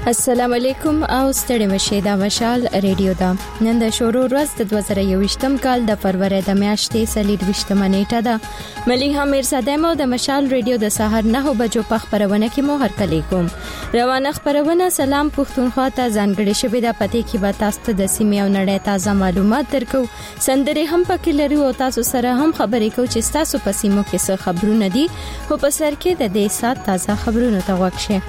السلام علیکم او ستړي مشه دا مشال ریډیو دا نن د شروع ورځ د 2021م کال د فروری د میاشتې 23 نیټه ده ملي امیر صدمو د مشال ریډیو د سحر 9 بجو په خبرونه کې مو هرکلی کوم روانه خبرونه سلام پښتونخوا ته ځانګړي شوی د پته کې به تاسو ته د سیمې او نړۍ تازه معلومات درکو سندري هم پکې لري او تاسو سره هم خبرې کوو چې تاسو په سیمو کې څه خبرونه دي او په سر کې د دې سات تازه خبرونه ته وښه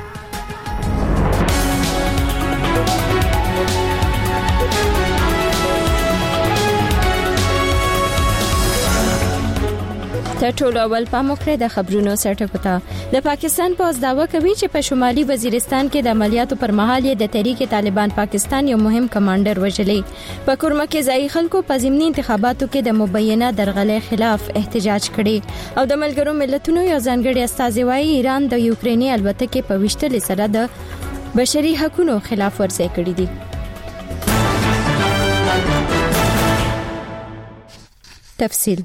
تر ټولو اول پاموکړه د خبرونو سرټکو ته د پاکستان پوز داوا کوي چې په شمالي وزیرستان کې د عملیاتو پر مهال د تحریک طالبان پاکستان یو مهم کمانډر وژلې په کورمه کې ځای خلکو په ضمني انتخاباتو کې د مبینه درغلې خلاف احتجاج کړي او د ملګرو ملتونو یو ځانګړي استازي وايي ایران د یوکریني البته په وشتل سره د بشري حقوقو خلاف ورزي کړی دي تفصیل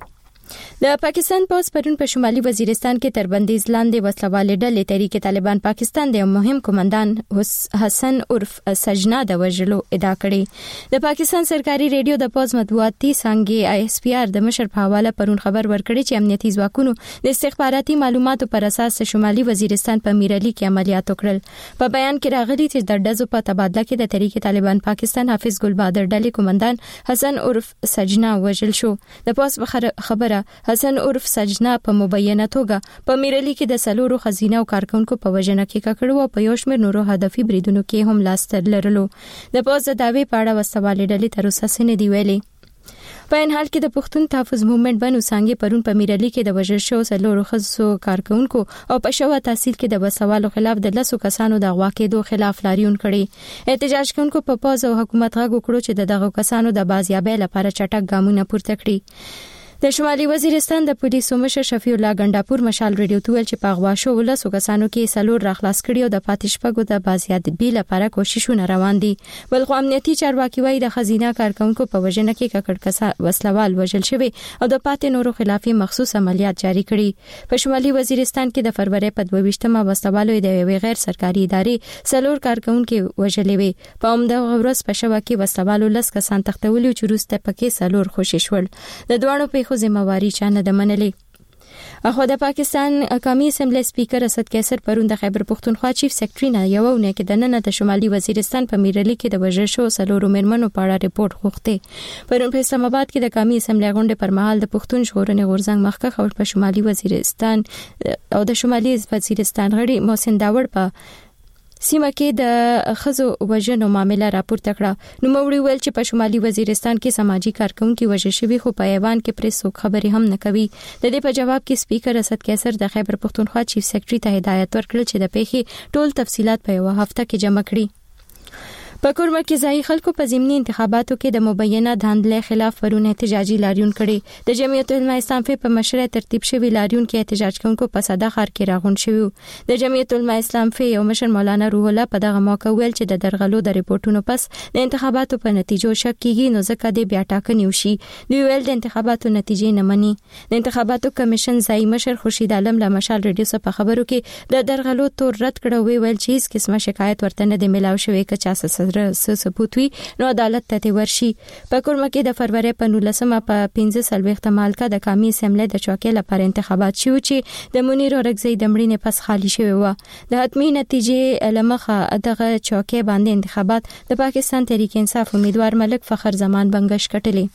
د پاکستان پوز پرون په شمالي وزیرستان کې تر بندیز لاندې وسلوالې ډلې تحریک طالبان پاکستان د مهم کمانډان حسن عرف سجنا د وژلو ادعا کړې د پاکستان سرکاري ریډیو د پوز مطبوعاتي څنګه ISPR د مشر په حواله پرون خبر ورکړي چې امنیتي ځواکونو د استخباراتي معلوماتو پر اساس شمالي وزیرستان په میرالي کې عملیات وکړل په بیان کې راغلي چې د ډزو په تبادله کې د تحریک طالبان پاکستان حافظ ګل بهادر ډلې کمانډان حسن عرف سجنا وژل شو د پوز خبره حسن عرف سجنا په مبینه توګه په میرالي کې د سلورو خزینه او کارکونکو په وژنه کې ککړو او په یو شمېر نورو هدفي بریدونو کې هم لاس لرلو د پوز داوی په اړه وسوالې ډلې تر اوسه سن دی ویلي په ان حال کې د پښتون تحفظ موومېنټ بنو څنګه پرون په میرالي کې د وژل شو سلورو خزو کارکونکو او په شوا تحصیل کې د وسوالو خلاف د لسو کسانو د غوا کېدو خلاف لاریون کړي احتجاج کوونکو په پوز او حکومت غږ وکړو چې دغه کسانو د بازیابۍ لپاره چټک ګامونه پورته کړي د شمالي وزیرستان د پولیسو مشر شفیع الله ګنداپور مشال ریډیو ته ویل چې په غوا شو ولسو کسانو کې سلور راخلاص کړي او د پاتې شپږو د بازیابۍ لپاره کوششونه روان دي بل خو امنیتي چارواکي وايي د خزینه کارکونکو په وژنه کې ککړ کسا وسلوال وژل شوی او د پاتې نورو خلافي مخصوص عملیات جاری کړي په شمالي وزیرستان کې د فروری په 22مه وسلوالو د غیر سرکاري ادارې سلور کارکونکو وژلې وي په همدغه ورځ په شوا کې وسلوالو لس کسان تختولي چې روسته پکې سلور خوشی شول د دوانو په ذمہواری چانه د منلې اخو د پاکستان قومي اسمبلی سپیکر اسد قیصر پرون د خیبر پختونخوا چیف سیکریټری نه یو نه کې د نن د شمالي وزیرستان په میرالي کې د وژل شو سلورو مرمنو په اړه ریپورت غوښته پرون په اسلام آباد کې د قومي اسمبلی غونډې پر مهال د پښتون ژغورنې غورځنګ مخکښ خبر په شمالي وزیرستان او د شمالي وزیرستان غړي محسن داوړ په سیمه کې د خزو وژنو معاملې راپورته کړه نو موري ویل چې په شمالي وزیرستان کې سماجی کارکونکو وژل شوی خو په ایوان کې پریس خبري هم نه کوي د دې په جواب کې سپیکر اسد قیصر د خیبر پختونخوا چیف سیکریټری ته هدایت ورکړ چې د پیښې ټول تفصيلات په یو هفته کې جمع کړي په کورمه کې ځای خلکو په ضمني انتخاباتو کې د مبینه داندلې خلاف پرون احتجاجي لاریون کړي د جمعیت العلماء اسلام په مشره ترتیب شوی لاریون کې احتجاج کوونکو په ساده خار کې راغون شوی د جمعیت العلماء اسلام یو مشر مولانا روح الله په دغه موقع ویل چې د درغلو د ریپورتونو پس د انتخاباتو په نتیجو شک کیږي نو ځکه د بیا ټاکنې وشي دوی ویل د انتخاباتو نتیجې نه مني د انتخاباتو کمیشن ځای مشر خورشید عالم له مشال ریډیو سره په خبرو کې د درغلو تور رد کړو ویل چې هیڅ قسمه شکایت ورته نه دی ملاو شوی که چا ثبوت نو عدالت ته ورشي په کورمه کې د فروری په 19مه په 15 مالکا د قومي اسمبلی د چوکۍ لپاره انتخابات شو چې د منیر اورګزی د مړینې پس خالی شوی و د حتمی نتیجې لمخه دغه چوکۍ باندې انتخابات د پاکستان تحریک انصاف امیدوار ملک فخر زمان بنگش کټلې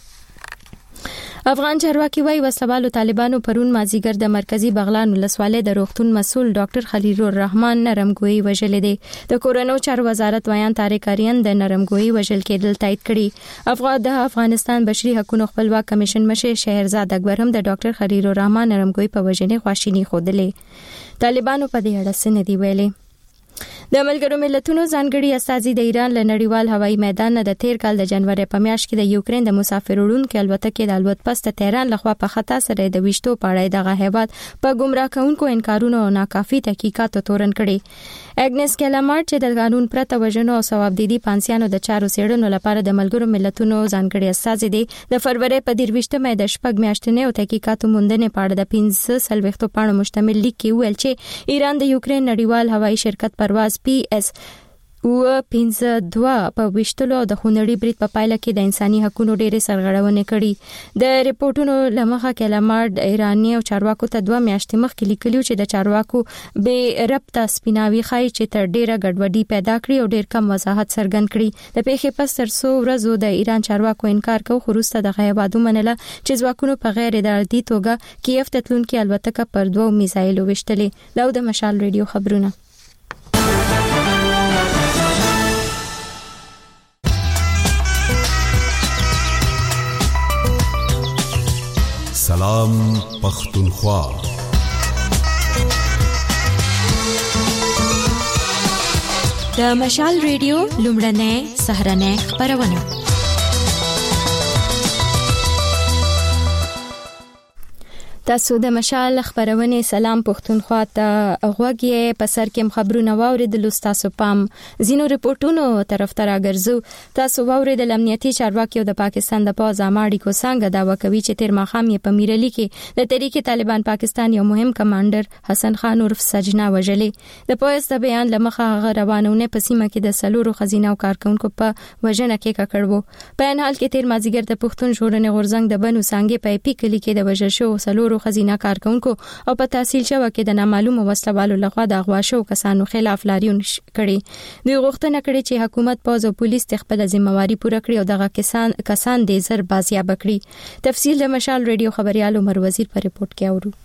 افغان چارواکي وايي وسلوالو طالبانو پرون مازیګر د مرکزی بغلان ولسوالۍ د روغتون مسول ډاکټر خلیل الرحمن نرمګوئی وژل دي د کورونو چارو وزارت ویان طارق اریان د نرمګوئی وژل کېدل تایید کړي د افغانستان بشري حقوقو خپلواک کمیشن مشر شهرزاد اکبر هم د ډاکټر خلیل الرحمن نرمګوئی په وژنې خواشینی خوده طالبانو په دې اړه څه نه دی ویلي د ملګرو ملتونو ځانګړي استازي د ایران له نړیوال هوایي میدان د تیر کال د جنوري په میاشت کې د یوکرين د مسافر وړونکو البته کې د الوت پسته تهران لخوا په خطا سره د وشتو پاړای دغه هیواد په گمراه کونکو انکارونو او ناکافي تحقیقاتو تورن کړي اګنس کلامارټ چې د قانون پرته وژنو او ثواب دیدي پانسیانو د چارو سیړنو لپاره د ملګرو ملتونو ځانګړي استازي دي د فروری په 23مه د شپږ میاشتې او تحقیقاتو موندنې پاړه د 15 پاڼو مشتمل لیک کې ویل چې ایران د یوکرين نړیوال هوایي شرکت پرواز PS 15 په وشتلو د خونړي برید په پایله کې د انساني حقوقو ډېرې سرغړونې کړي. د ریپورتونو لمخه کلمات ایرانی او چارواکو ته 2 میاشتې مخکې لیکلو چې د چارواکو به ربطه سپیناوي خای چې تر ډېره ګډوډي پیدا کړي او ډېر کم وضاحت څرګند کړي. د پیښې پس تر 100 ورځې د ایران چارواکو انکار کوي خو وروسته د غیبادو منله چې ځواکونو په غیر ارادي توګه کیف ته تلونکي الوتکه پر 2 میزایلو وشتلې. دا د مشال ریډیو خبرونه. سلام پختونخوا. د مشال ریډیو لومړنۍ سهارنۍ خبرونه. تاسو د مشال خبرونه سلام پختونخوا ته غوږی په سر کې خبرونه واوریدل. تاسو پام زینو ریپورتونو طرف ته راګرځو. تاسو واوریدل امنیتي چارواکي د پاکستان د پوز اماړي کو څنګه داوا کوي چې تیر ماخام یې په میرلی کې د تحریک طالبان پاکستان یو مهم کمانډر حسن خان عرف سجنا وجلې. د پوز د بیان لمخه روانونه په سیمه کې د سلورو خزینه او کارکونکو په وژنه کې ککړو. په ان حال کې تیر مازیګر د پښتون ژغورنې غورځنګ د بنو سانګې په اپی کلی کې د وژل شو سلورو خزینه کارکونکو او په تحصیل شوه کې د نامعلومه وسلوالو لخوا د اغوا شو کسانو خلاف لاریون کړي. دوی غوښتنه کړې چې حکومت پوز او پولیس خپل ځمواري پوره کړي او دغه کسان د زر بازیاب کړي. تفصیل د مشال ریډیو خبريال عمر وزیر په ریپورت کې اورو.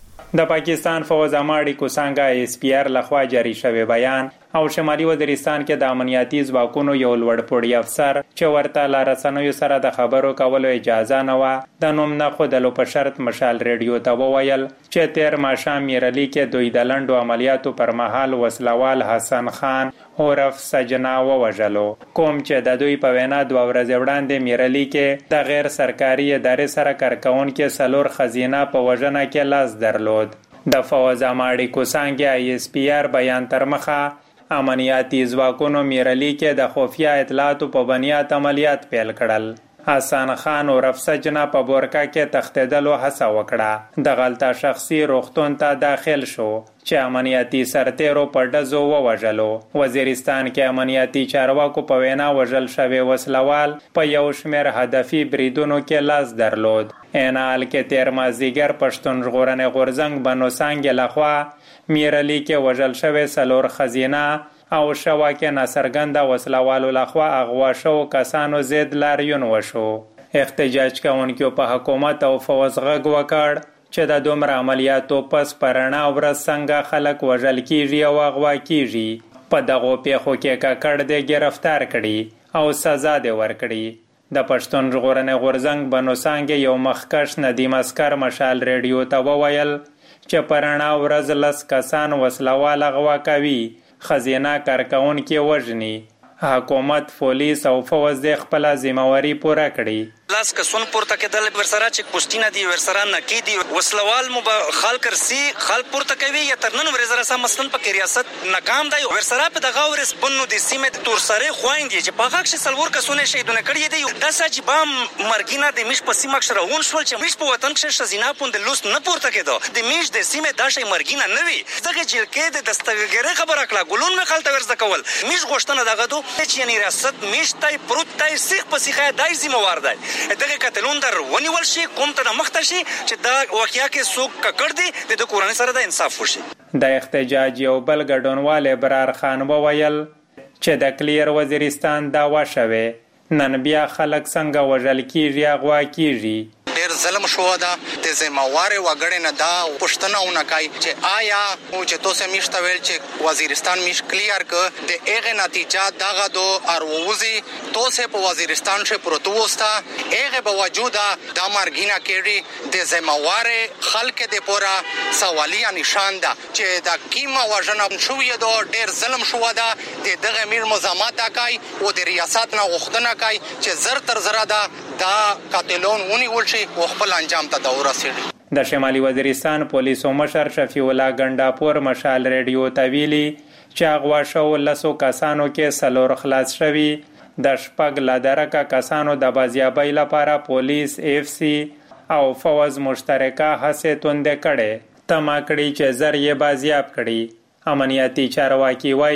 د پاکستان فوز اماړي کو څنګه اس پی آر لخوا جاری شوی بیان او شمالي وزیرستان کې د امنیتي ځواکونو یو لوړ پوړی افسر چې ورته لارسنوي سره د خبرو کولو اجازه نه و د نوم نه خودلو په شرط مشال ریډیو ته وویل چې تیر ماښام میرلی کې دوی د لنډو عملیاتو پر مهال وسلوال حسن خان عرف سجنا ووژلو. کوم چې د دوی په وینا 2 ورځې وړاندې میرلی کې د غیر سرکاري ادارې سره کارکونکو سلور خزینه په وژنه کې لاس درلود. د فوز اماړي کو څنګه اس پی آر بیان تر مخه امنیتي ځواکونو میرلی کې د خفیه اطلاعاتو په بنیاد عملیات پیل کړل. حسن خان عرف سجنا په بورکا کې تختیدلو هڅه وکړه. د غلطه شخصي روغتون ته داخل شو چې امنیتي سرتیرو په ډزو ووژلو. وزیرستان کې امنیتي چارواکو په وینا وژل شوی وسلوال په یو شمېر هدفي بریدونو کې لاس درلود. انال کې تیر مازیګر پښتون ژغورنې غورځنګ بنو سانګ لخوا میرلی کې وژل شوی سلور خزینه او شواکه ناصرګنده وسلوالو لخوا اغوا شو کسانو زید لاریون وشو. احتجاج کوونکو په حکومت او فوز غږ وکړ چې د دومره عملیاتو پس پرانا ورځ څنګه خلک وژل کیږي او اغوا کیږي. په دغه پیښو کې ککړ دې گرفتار کړي او سزا دې ورکړي. د پښتون ژغورنې غورځنګ بنو سانګ یو مخکښ ندیم اسکر مشال ریډیو ته وویل چې پرانا ورځ 10 کسان وسلوال اغوا کوي خزینه کارکونکو وژني. حکومت پولیس او فوز د خپل ذمہواری پوره کړي. لاس کسون پورته کېدل ورسره چې پوسټینه دی ورسره نکی دی وسلوال مو خلک کرسي خلک پورته کوي یا ترنن ورزره سم مثلا په ریاست ناکام دی ورسره په دغه ورس بنو د سیمه تور سره خويندې چې په هغه سلور کسونه شهیدونه کړی دی د ساجي بام مرګینا د مش په سیمه شرون شول چې مش په وطن کې شزینا پوند لوس نه پورته کېدو د مش د سیمه د شي مرګینا نه وي دغه جیل کې د دستګری خبره کړه ګلون مې خلته ورزده کول مش غوښتنه دغه دو چې یعنی ریاست مش تای پروت تای سیخ په سیخه دای ذمہوار دی دغه قتلون در ونیول شي کوم ته مخته شي چې دا واقعیا کې څوک ککړ دي د کورنۍ سره د انصاف وشي. د احتجاج یو بل ګډونوال برار خان وویل چې د کلیر وزیرستان داوا شوه نن بیا خلک څنګه وژل کیږي اغوا کیږي. ډیر ظلم شو دا د زمواري وګړې نه دا پښتنهونه کوي چې آیا او چې تاسو میشته ویل چې وزیرستان میش کلیر ک د اغه نتیجه دغه دو ارووزی تاسو په وزیرستان شه پروتوستا اغه باوجود د مرګینا کېږي د زمواري خلک د پورا سوالیا نشان ده چې دا کیما وژنه شوې دو ډیر ظلم شو دا دغه میر مزامات کوي او د ریاست نه غوښتنه کوي چې زر تر زره دا قاتلون ونی ولشي او خپل انجام ته دا ورسېږي. د شمالي وزیرستان پولیسو مشر شفیع الله ګنڈاپور مشال ریډیو ته ویلي چې اغوا شو 10 کسانو کې سلور خلاص شوي. د شپږ لدرکه کسانو د بازیابۍ لپاره پولیس اف سی او فوز مشترکه هڅې توندې کړې تمه کړې چې زر یې بازیاب کړي. امنیتي چارواکي وایي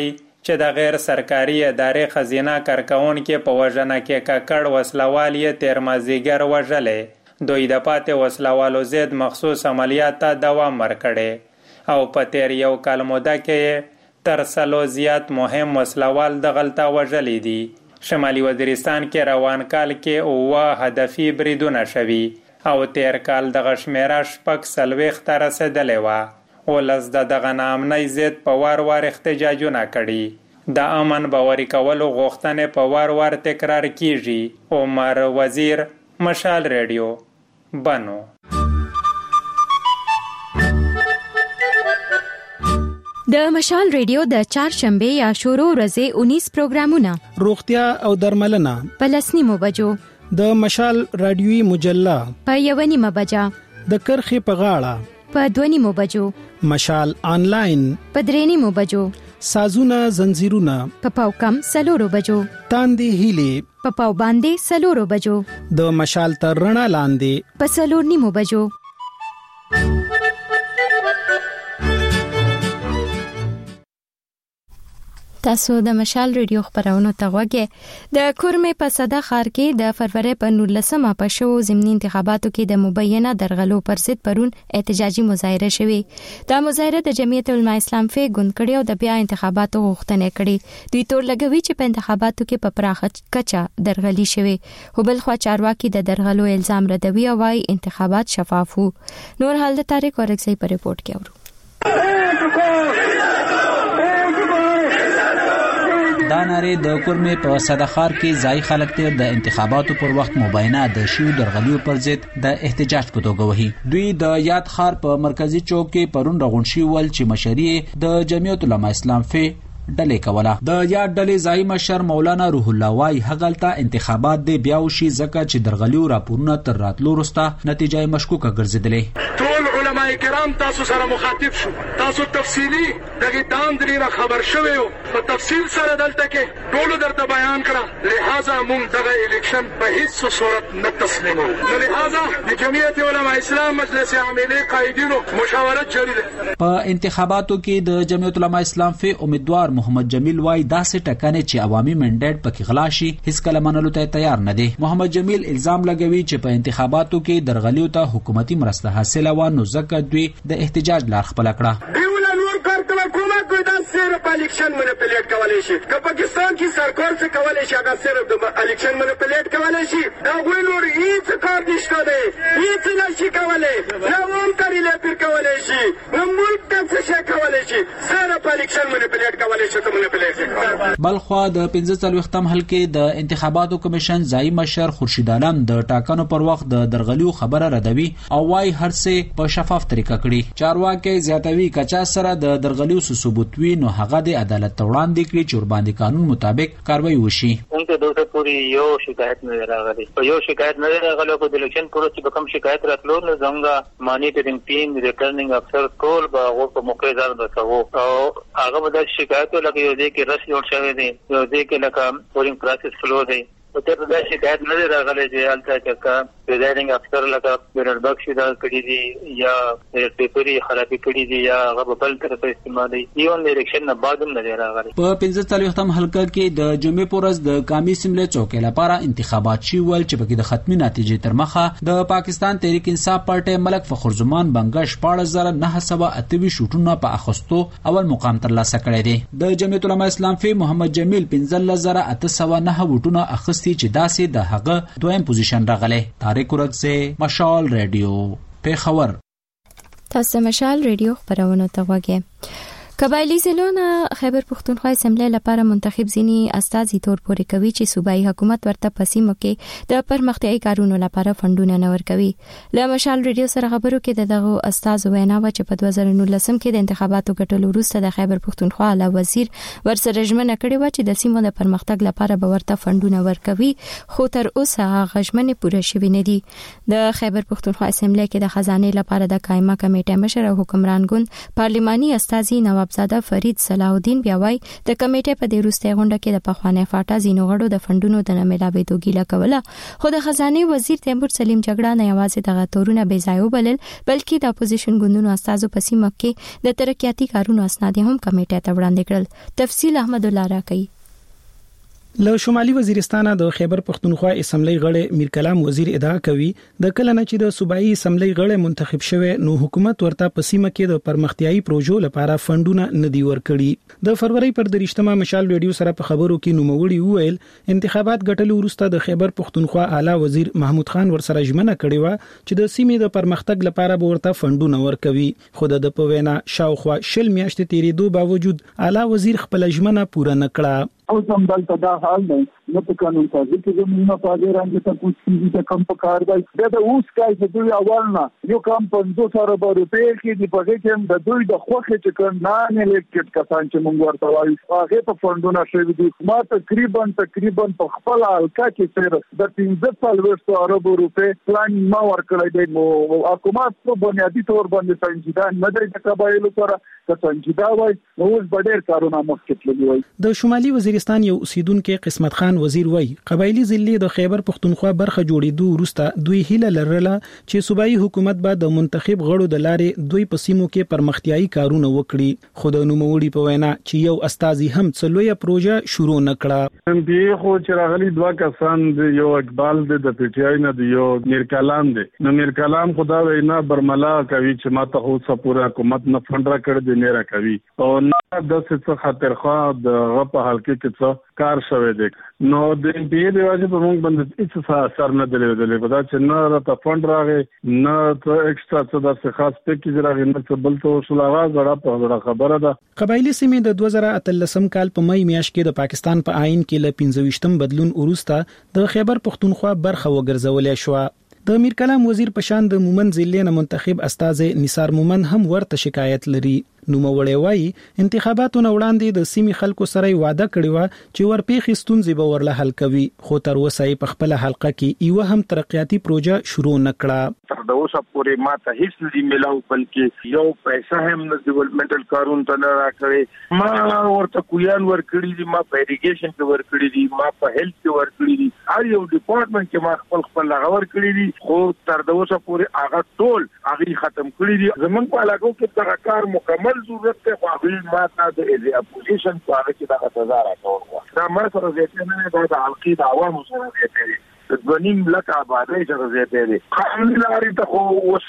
چې د غیر سرکاري ادارې خزینه کارکونکو په وژنه کې ککړ وسلوال یې تیر مازدیګر وژلې. دوی د پاتې وسلوالو ضد مخصوص عملیات ته دوام ورکړی او په تیر یو کال موده کې تر 100 زیات مهم وسلوال دغلته وژلي دي. شمالي وزیرستان کې روان کال کې 9 هدفي بریدونه شوي او تیر کال دغه شمیره 40 ته رسیدلې وه. ولس د دغه ناامنۍ ضد په وار وار احتجاجونه کړي. د امن باوري کولو غوښتنې په وار وار تکرار کیږي. عمر وزیر، مشال ریډیو، بنو. د مشال ریډیو د چهارشنبه یا شورو ورځې 19 پروګرامونه، روغتیا او درملنه په 10:30 بجو، د مشال رادیوي مجله په 1:30 بجا، د کرخې په غاړه په 2:30 بجو، مشال آنلاین په 3:30 بجو، سازونه زنجیرونه په پاوکم 4 بجو، تاندې هیلې په پاو باندې 4 بجو، د مشال تر رڼا لاندې په 4:30 بجو. تاسو د مشال ریډیو خبرونو ته غوږی. د کورمې په صدا ښار کې د فروری په 19مه په شو ضمني انتخاباتو کې د مبینه درغلو پر ضد پرون احتجاجي مظاهره شوه. د مظاهره د جمعیت العلماء اسلام فی ګوند کړي او د بیا انتخاباتو غوښتنه کړي. دوی تور لګوي چې په انتخاباتو کې په پراخه کچه درغلي شوه. خو بل خو چارواکي د درغلو الزام ردوي او وايي انتخابات شفاف وو. نور حال د طارق اورکزی په ریپورت کې اورو. دا ناره د کورمې په صدخار کې ځای خلک ته د انتخاباتو پر وخت مبینه د شیو درغلیو پر ضد د احتجاج په توګه وهي. دوی د یاد خار په مرکزی چوک کې پرون رغون شي ول چې مشري د جمعیت العلماء اسلام فی ډلې کوله. د یاد ډلې ځای مشر مولانا روح الله وای هغلته انتخابات دی بیا وشي ځکه چې درغلیو راپورونه تر راتلو وروسته نتیجه مشکوکه ګرځیدلې. ټول علماء کرام تاسو سره مخاطب شو، تاسو تفصیلی دغه داندري خبر شوی په تفصیل سره دلته کې ټول درته بیان کړه. لہذا موږ دغه الیکشن په هیڅ صورت نه تسلیمو. لہذا د جمعیت علماء اسلام مجلس عاملې قائدینو مشاورت جاری ده. په انتخاباتو کې د جمعیت علماء اسلام فی امیدوار محمد جمیل وای داسې ټکنې چې عوامي منډیټ پکې غلا شي هیڅ کله منلو ته تیار نه دي. محمد جمیل الزام لګوي چې په انتخاباتو کې درغلیو ته حکومتي مرسته حاصله و نو ځکه دوی د احتجاج لار خپل کړه. صرف الیکشن منیپولیټ کولای شي که پاکستان کې سرکار څه کولای شي هغه صرف د الیکشن منیپولیټ کولای شي. دا غوی نور هیڅ کار نشته دی، هیڅ نشي کولای، نه هم کاریله پر کولای شي، نه ملک ته څه شي کولای شي، صرف الیکشن منیپولیټ کولای شي ته منیپولیټ. بلخوا د 45م حلقې د انتخاباتو کمیشن ځای مشر خورشید عالم د ټاکنو پر وخت د درغلیو خبره ردوي او وايي هر څه په شفاف طریقه کړي. چارواکي زیاتوي کچا سره د درغلیو ثبوت وي نو هغه د عدالت وړاندې کړي چې ورباندې قانون مطابق کاروایی وشي. موږ دغه پوری یو شکایت نه راغلی، په یو شکایت نه راغلی په الیکشن پروسې په کوم شکایت راتلو نه زموږ مانیټرینګ ټیم ریټرنینګ افسر ټول به هغه په موقع ځان وسو او هغه د شکایتو لکه یو ځای کې رس جوړ شوی دی، یو ځای کې لکه پورینګ پروسس فلو دی. په دې د شکایت نه راغلی چې الته چې پریزایډینګ افسر لکه بیرل بخش دا کړی دی یا پیپري خرابې کړی دی یا هغه بل طرف استعمالي ایون الیکشن نه بعد هم نه راغلی. په 45م حلقه کې د جمعې پورز د قومي سیملې چوکۍ لپاره انتخابات شي ول چې پکې د ختمي نتیجې تر مخه د پاکستان تحریک انصاف پارټي ملک فخر زمان بنگش 14928 شوټونه په اخستو اول مقام ترلاسه کړی دی. د جمعیت العلماء اسلام فی محمد جمیل 15809 وټونه اخستي چې داسې د هغه دویم پوزیشن راغلی. طارق اورکزی، مشال ریډیو، پیښور. تاسو مشال ریډیو خبرونه ته غوږی. قبایلی ضلعونه خیبر پښتونخوا اسمبلی لپاره منتخب ځینی استازي تور پورې کوي چې صوبایي حکومت ورته پسیمو کې د پرمختیايي کارونو لپاره فندونه نه ورکوي. له مشال ریډیو سره خبرو کې دغه استازو وینا و چې په 2019 کې د انتخاباتو ګټلو وروسته د خیبر پښتونخوا اعلی وزیر ورسره ژمنه کړې و چې د سیمو د پرمختګ لپاره به ورته فندونه ورکوي، خو تر اوسه هغه ژمنې پوره شوې نه دي. د خیبر پښتونخوا اسمبلی کې د خزانه لپاره د قائمه کمیټې مشر او حکمران ګوند پارلماني استازي نواب نوابزاده فرید صلاح الدین بیا وایي د کمیټې په دې وروستي غونډه کې د پخوانی فاټا زینو غړو د فندونو د ناملاوېدو ګیله کوله، خو د خزانه وزیر تیمور سلیم جګړه نه یوازې دغه تورونه بې ځای وبلل بلکې د اپوزیشن ګوندونو استازو په سیمه کې د ترقیاتي کارونو اسناد هم کمیټې ته وړاندې کړل. تفصیل احمد الله راکړي. له شمالي وزیرستان د خیبر پختونخوا اسمبلی غړي میر کلام وزیر ادعا کوي د کله نه چې د صوبایي اسمبلی غړي منتخب شوه نو حکومت ورته په سیمه کې د پرمختیايي پروژو لپاره فندونه ندي ورکړي. د فروری پر 23 مشال ریډیو سره په خبرو کې نوموړي وویل انتخابات ګټلو وروسته د خیبر پختونخوا اعلی وزیر محمود خان ورسره ژمنه کړې و چې د سیمې د پرمختګ لپاره به ورته فندونه ورکوي، خو د په وینا شاوخوا شل میاشتې تیریدو باوجود اعلی وزیر خپل ژمنه پوره نکړه. او زمدل ته دا حال دی نو په قانون سازي کې زموږ په اړه رانګه ته کوڅې د کم په کار دی دا اوس کای چې دوی اولنا یو کم 500 روپے کې دی په کې د دوی د خوخه چې کړه نه لیکټ کسان چې موږ ورته وایو هغه په فندونه شوی دي ما تقریبا په خپل حلقه کې سره د 1500 روپے پلان ما ورکړی دی نو حکومت په بنیادی تور باندې سنجیدان نه دی د قبایلو سره څنګه وای نو اوس ډېر کارونه مخکې تللی وای. د شمالي وزیرستان یو اوسیدونکو قسمت خان وزیر وای قبایلی ضلع د خیبر پختونخوا برخه جوړېدو وروسته دوی هیله لرله چې صوبایي حکومت به د منتخب غړو د لارې دوی په سیمو کې پرمختیايي کارونه وکړي، خو د نوموړي په وینا چې یو استازي هم څلويه پروژه شروع نکړه. ام پی خو چې راغلي دوه کسان د یو اقبال د پی ټی آی نه د یو میر کلام دی نو میر کلام خدا وینا برملا کوي چې ماته خو څپوره حکومت نه فند را کړ دی نه را کوي او نه د څه خاطرخوا د غپه حلقه کې څه کار شوی دی نو د ام پی د واجب په موږ باندې هیڅ اثر نه درلودل په دا چې نه را فند راغی نه ته ایکسترا څه د خاص پیکیج راغی نه څه بل ته وصول आवाज غړه په خبره ده. قبایلی سیمې د 2013 کال په مې میاشت کې د پاکستان په آئین کې ل 15 بدلون وروسته د خیبر پختونخوا برخه وګرځولې شو. د میر کلام وزیر په شان د مومن ضلع نه منتخب استاد نثار مومن هم ورته شکایت لري. نوموړی وایي انتخاباتو نه وړاندې د سیمې خلکو سره وعده کړې و چې ورپېښې ستونزې به ورله حل کوي، خو تر اوسه په خپل حلقه کې یو هم ترقیاتي پروژه شروع نکړه. تر اوسه پورې ماته هیڅ نه ملاو بلکې یو پیسې هم د ډیولپمنټل کارون ته نه راکړي. ما ورته کویان ورکړي دي، ما په اریګیشن کې ورکړي دي، ما په هیلث کې ورکړي دي، هر یو ډپارټمنټ کې ما خپل لغور کړی دي، خو تر اوسه پورې هغه ټول هغه ختم کړی دي. زمونږ په علاقو کې دا کار مکمل ضرورت ته خو ما ته د اپوزیشن په اړه کې دا خبره راکوم دا ما سره زیاته نه ده د حلقې د عوامو سره زیاته دي ځوانیم لکه آبادی سره زیاته دي. قانوني لارې ته خو اوس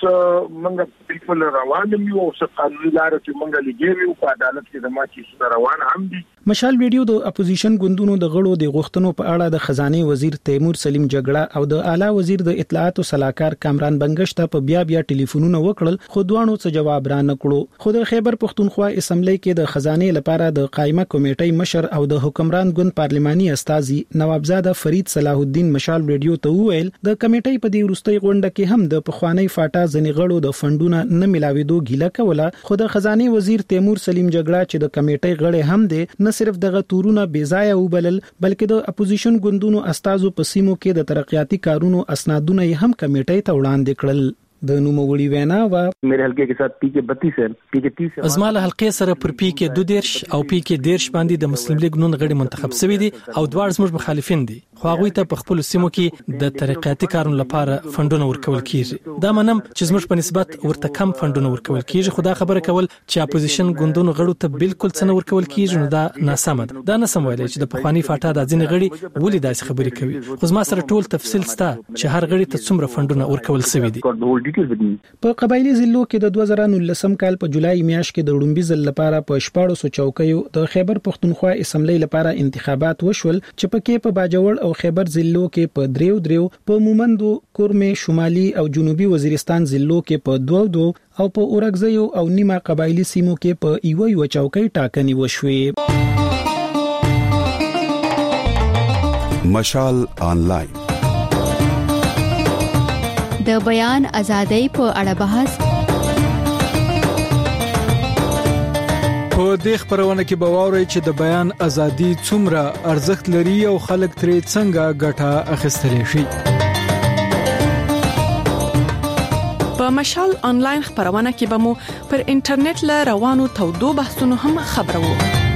موږ بالکل روان یو او قانوني لارې چې موږ لګیږو په عدالت کې د ما چې روان هم دي. مشال ویډیو د اپوزیشن ګوندونو د غړو د غوښتنو په اړه د خزانه وزیر تیمور سلیم جګړه او د اعلی وزیر د اطلاعات او صلاحکار کامران بنگش ته په بیا ټلیفونونه وکړل، خو دوانو څه جواب را نه کړو. خو د خیبر پختونخوا اسمبلی کې د خزانه لپاره د قائمه کمیټې مشر او د حکمران ګوند پارلماني استازي نوابزاده فرید صلاح الدین مشال ویډیو ته وویل د کمیټې په دې وروستي غونډه کې هم د پخوانی فاټا ځنی غړو د فندونو نه ملاوېدو ګیله کوله، خو د خزانه وزیر تیمور سلیم جګړه چې د کمیټې غړي هم دي نه صرف دغه تورونه بې ځای وبلل بلکې د اپوزیشن ګوندونو استازو په سیمو کې د ترقیاتي کارونو اسنادونه هم کمیټې ته وړاندې کړل. د نوموړي وینا و میرے حلقے کے ساتھ پی کے 32 ہے پی کے 30 ہے ازمال حلقې سره پر پی کې 2 او پی کې 10 باندې د مسلم لیگ نون غړي منتخب شوی دي او دوه زموږ مخالفین دي، خو هغه ته په خپل سیمو کې د ترقیاتي کارونو لپاره فندونه ورکول کیږي. دا منم چې زموږ په نسبت ورته کم فندونه ورکول کیږي، خو دا خبره کول چې اپوزیشن ګوندونو غړو ته بالکل څه نه ورکول کیږي نو دا ناسم ده. دا نسم ویل چې د پخوانی فاټا د ځین غړي ولې داسې خبرې کوي، خو زما سره ټول تفصیل ستا چې هر غړي ته څومره فندونه ورکول شوی دي. په قبایلی ضلعو کې د 2019 کال په جولای میاشت کې د وړاندې ځل لپاره په 1400 چوکیو د خیبر پختونخوا اسمبلی لپاره انتخابات وشول چې پکې په باجوړ او خیبر ضلعو کې په دریو په مومندو، کورمه، شمالي او جنوبي وزیرستان ضلعو کې په 2 او په اورګزیو او نیمه قبایلی سیمو کې په یو چوکۍ ټاکنې وشوې. مشال آنلاین د بیان ازادۍ په اړه بحث. په دې خبرونه کې به واورئ چې د بیان ازادي څومره ارزښت لري او خلک ترې څنګه ګټه اخیستلی شي. په مشال آنلاین خبرونه کې به مو پر انټرنیټ له روانو تودو بحثونو هم خبرو.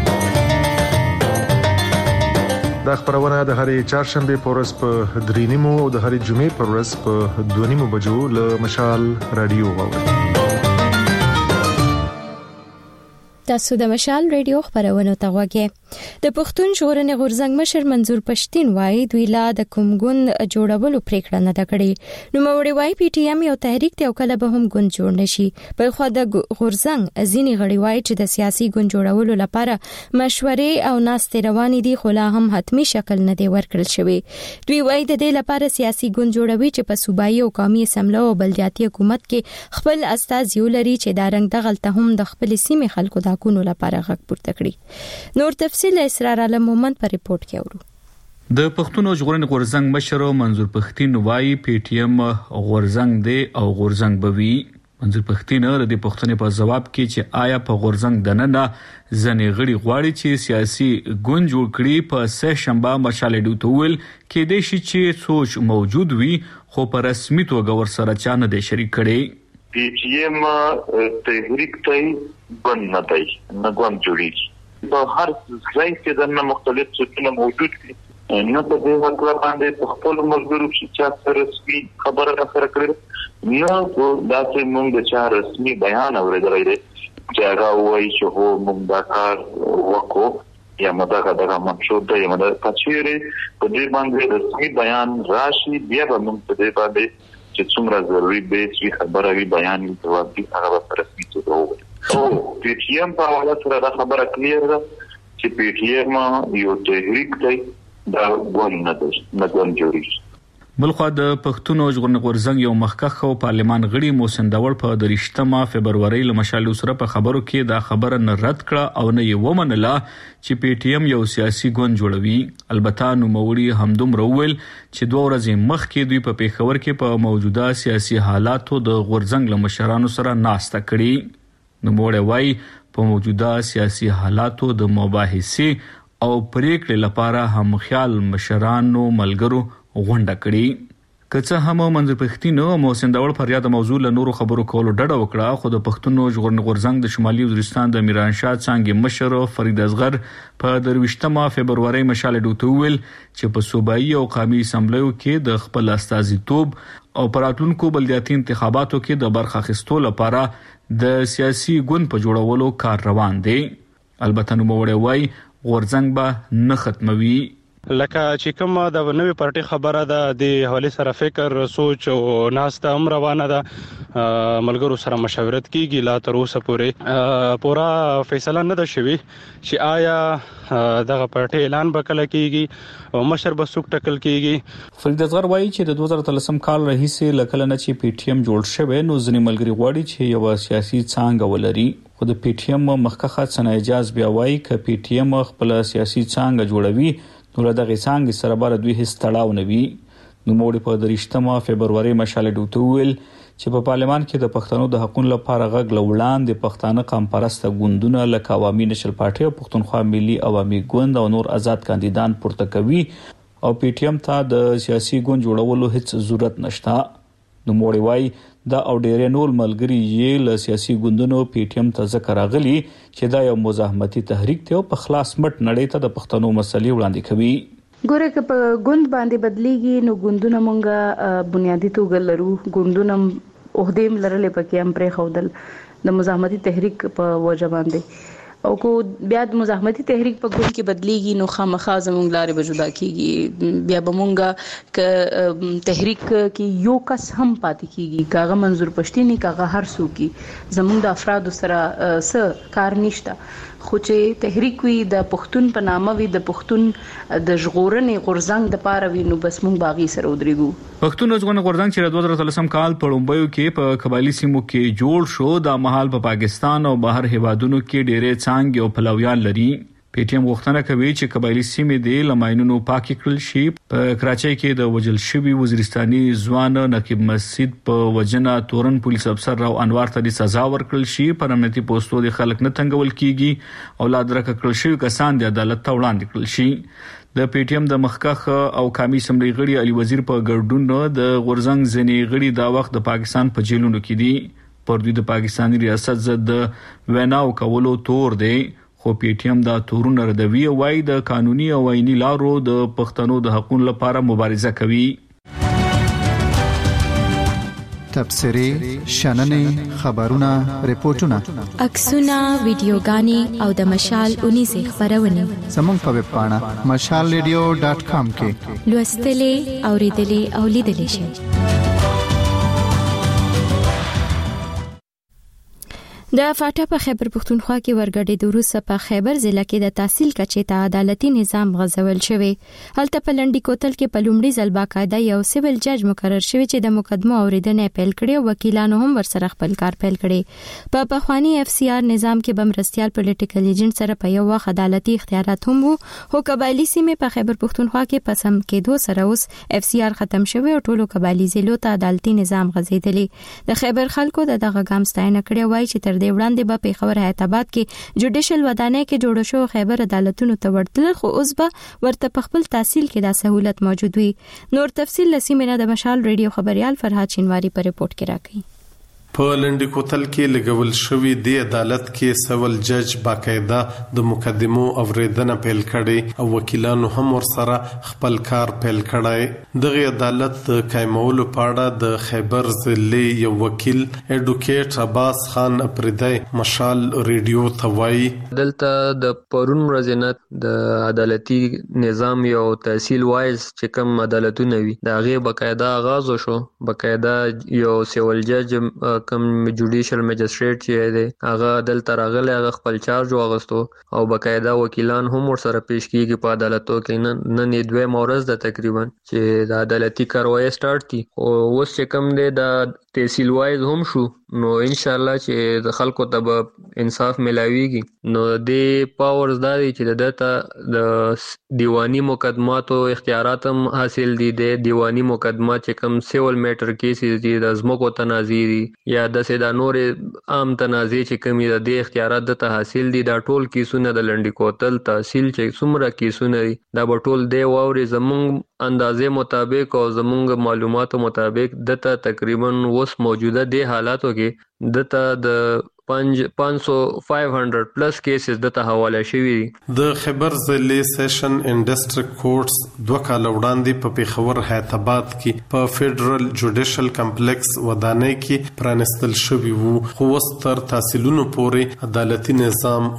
دا خبرونه د هرې چهارشنبه په ورځ په 3:30 او د هرې جمعې په ورځ په 2:30 بجو له مشال رادیو واورئ. تاسو د مشال ریډیو خبرونه ته غوږی. د پښتون ژغورنې غورځنګ مشر منظور پښتين وایي دوی لا د کوم ګوند جوړولو پریکړه نه کړې. نو موري وایي پی ټی ایم یو تحریک دی او کله به هم ګوند جوړ نشي. په خو د غورځنګ ځینې غړي وایي چې د سیاسي ګوند جوړولو لپاره مشورې او ناستې روانې دي خو لا هم حتمی شکل نه دی ورکړل شوی. دوی وایي د دې لپاره سیاسي ګوند جوړوي چې په صوبایي او قومي اسمبلی او بلدیاتي حکومت کې خپل استازي ولري چې دا رنګ دغلته هم د خپل سیمې خلکو د کونو لپاره غږ پورته کړي. نور تفصیل اسرار علم مومند په ریپورت کې اورو. د پښتون ژغورنې غورځنګ مشر منظور پښتين وایي پی ټی ایم غورځنګ دی او غورځنګ بوي. منظور پښتين د دې پښتنې په جواب کې چې آیا په غورځنګ دننه ځنې غړي غواړي چې سیاسي ګوند جوړ کړي په سه شنبه مشالې ډوتول کې د شي چې سوچ موجود وي خو په رسمي توګه ورسره چا نه دی شریک کړي. پی ټی ایم تحریک ته بند نه دی نه ګوند جوړیږي. په هر ځای کې د مختلف څه موجود دي. نو په دې وکړه باندې په خپل ملګرو چې چا رسمي خبره راخره کړې نو دا چې موږ د چا رسمي بیان اورېدلای دی چې هغه وایي چې هو موږ دا کار وکړو یا موږ دا منشور دی یا موږ کچېره په دې باندې رسمي بیان راشي بیا به موږ په دې باندې چې څومره ضروري دی چې خبره وي بیان یې جواب دي هغه په رسمي توګه وایي. او پی ټی ایم په حواله سره دا خبره کلیر ده چې پی ټی ایم یو تحریک دی دا ګوند نه دی نه ګوند جوړیږي. بلخو د پښتون ژغورنې غورځنګ یو مخکښ او پارلمان غړي محسن داور په 23 فبرवरी له مشالو سره په خبرو کې دا خبره نه رد کړه او نه یې ومنله چې پی ټی ایم یو سیاسي ګوند جوړوي. البته نو موري همدوم راول چې 2 ورځې مخکې دوی په پیښور کې په موجوده سیاسي حالاتو د غورځنګ له مشرانو سره ناسته کړي. نو موري وای په موجوده سیاسي حالاتو د مباحثې او پریکړې لپاره هم خیال مشرانو ملګرو غونډه کړي. که څه هم منظور پښتين او محسن داور پر یاد موضوع له نورو خبرو کولو ډډه وکړه خو د پښتون ژغورنې غورځنګ د شمالي وزیرستان د میرانشاه څنګه مشر فرید اصغر په 23 فبرवरी مشالې ډوتول چې په صوبایي او قومي اسمبلیو کې د خپل استازیتوب او پراتونکو بلدیاتي انتخاباتو کې د برخه اخیستو لپاره د سیاسي ګوند په جوړولو کار روان دی. البته نو موړی وای غورځنګ به نه ختموي. لکه چې کوم د نوې پارټي خبره ده د حواله سره فکر سوچ او ناسته هم روانه ده ملګرو سره مشورت کیږي لا تر اوسه پورې پورا فیصله نه ده شوی چې آیا دغه پارټي اعلان وکړل کیږي او مشر به څوک ټاکل کیږي. فرید اصغر وایي چې د 2013 کال راهیسې لکه نه چې پی ټی ایم جوړ شوی نو ځینې ملګری غواړي چې یو سیاسي څانګه ولري خو د پی ټی ایم مخکخه څنګه اجازه بیا وایي ک پی ټی ایم خپل سیاسي څانګه جوړوي نو دغه څنګه سره بار دوی هیڅ تړاو نه وي. نو موږ په 23 فبرवरी مشالې ډوتول چې په پارلمان کې د پښتنو د حقوقو لپاره غږ لوړان د پښتانه قوم پرسته ګوندونه لکه عوامي نشل پارټي او پښتونخوا ملي عوامي ګوند او نور آزاد کاندیدان پورته کوي او پی ټی ایم ته د سیاسي ګوند جوړولو هیڅ ضرورت نشته. نو موږ وایي دا او ډېر نور ملګری یې له سیاسي ګوندونو پی ټی ایم ته ذکر راغلي چې دا یو مزاحمتي تحریک دی او په خلاص مټ نړۍ ته د پښتنو مسلې وړاندې کوي. ګوره که په ګوند باندې بدليږي نو ګوندونه مونږه بنیادی توګه لرو ګوندونه اوهدیم لرلې پکې هم پرې خودل د مزاحمتي تحریک په وجه باندې او کو بیا د مزاحمتي تحریک په ګوند کې بدليږي نو خامخا زمونږ لارې به جدا کیږي بیا به مونږه ک تحریک کې یو کس هم پاتې کیږي کاغه منظور پښتين کاغه هر څوک زمونږ د افراد سره س کار نشته خو چې تحریک وي د پښتون په نامه وي د پښتون د ژغورنې غورځنګ د پاره وي نو بس مونږ باغی سره ودرېګو. پښتون ژغورنې غورځنګ چې 2013 کال په لومبیو کې په قبایلی سیمو کې جوړ شو د مهال په پاکستان او بهر هیوادونو کې ډېرې څنګه او پلویان لري. پی ټی ایم غوښتنه کوي چې قبایلی سیمې د لماینونو پاکي کړل شي. په کراچۍ کې د وجل شوی وزیرستاني ځوان نقیب مسجد په وجنه تورن پولیس افسر راو انوار ته سزا ورکړل شي. پر امنیتي پوسټو د خلک نه تنګول کیږي او لا درک کړل شي کسان د عدالت ته وړاندې کړل شي. د پی ټی ایم د مخکخ او قومي اسمبلی غړي علي وزیر په ګډون د غورزنګ ځنی غړي دا وخت د پاکستان په جیلونو کې دي پر دوی د پاکستاني ریاست ضد ویناو کولو تور دی خو پی ټی ایم دا تورونه ردوي او وايي د قانوني او آئینی لارو د پښتنو د حقوقو لپاره مبارزه کوي. تبصري شننې خبرونه ریپورتونه عکسونه ویډیوګانې او د مشال 19 خبرونه زموږ په ویب پاڼه mashalradio.com کې لوستلې اوریدلې او لیدلې شئ. د فاټا په خیبر پختونخوا کې ورګډې د روسه په خیبر ضلع کې د تحصیل کچې ته عدالتي نظام غځول شوی. هلته په لنډی کوتل کې په لومړي ځل باقاعده یو سیویل جج مقرر شوی چې د مقدمو اوریدنې پیل کړي او وکیلانو هم ورسره خپل کار پیل کړي. په پخوانی اف سی آر نظام کې بمرستيال پولیټیکل ایجنټ سره په یو وخت عدالتي اختیارات هم وو، خو قبایلی سیمې په خیبر پختونخوا کې پسم کېدو سره اوس اف سی آر ختم شوی او ټولو قبایلی ضلعو ته عدالتي نظام غځېدلی. د خیبر خلکو دغه ګام ستاینه کړې وای چې تر دې وړاندې به په خبر حیاتاباد کې جوډیشل ودانۍ کې جوړ شو خیبر عدالتونو ته ورتل، خو اوس به ورته په خپل تحصیل کې دا سہولت موجود وي. نور تفصیل لسیمه د مشال ریډیو خبريال فرهاد شینواری په ریپورت کې راکړي. په لنډی کوتل کې لګول شوی دی عدالت کې سیول جج باقاعده د مقدمو اوریدنه پیل کړي او وکیلانو هم ورسره خپل کار پیل کړي. دغه عدالت د قائمولو پاړه د خیبر ضلع یو وکیل اډوکیټ عباس خان اپریدای مشال ریډیو ته وایي دلته د پرون ورځې د عدالتي نظام یو تحصیل وایز چې کوم عدالتونه وي دا غي باقاعده آغاز وشو. باقاعده یو سیول جج کوم جوډیشل میجستریټ چې دی هغه دلته راغلی، هغه خپل چارج واغستو او باقاعده وکیلان هم ورسره پیش کیږي په عدالتو کې. نن دوه مورز د تقریبا چې د عدالتي کاروایی سٹارټ کی او اوس چې کوم دی د تحصیل وایز هم شو، نو ان شاء الله چې د خلکو ته انصاف ملاويږي. نو د پاورز دا دي چې دته د دیوانی مقدماتو اختیارات هم حاصل دي. د دیوانی مقدمات چې کوم سیول میټر کیسز دي د ازمکو تنازعي دي یا د سیدا نور عام تنازع چې کومي د اختیارات د حاصل دي. دا ټول کیسونه د لنډی کوتل تحصیل چې څومره کیسونه دي دا ټول دی ووري زمونږ اندازې مطابق او زمونږ معلوماتو مطابق دته تقریبا وس موجوده دی حالاتو کې دته د 500 پلس کیسز دته حواله شوی. د خیبر ضلع سیشن ان ډیسټریکټ کورټس 2 کال وړاندې په پیښور حیاتاباد کې په فیډرل جوډیشل کمپلیکس ودانۍ کې پرانستل شوی وو، خو وستر تحصیلونو پورې عدالتي نظام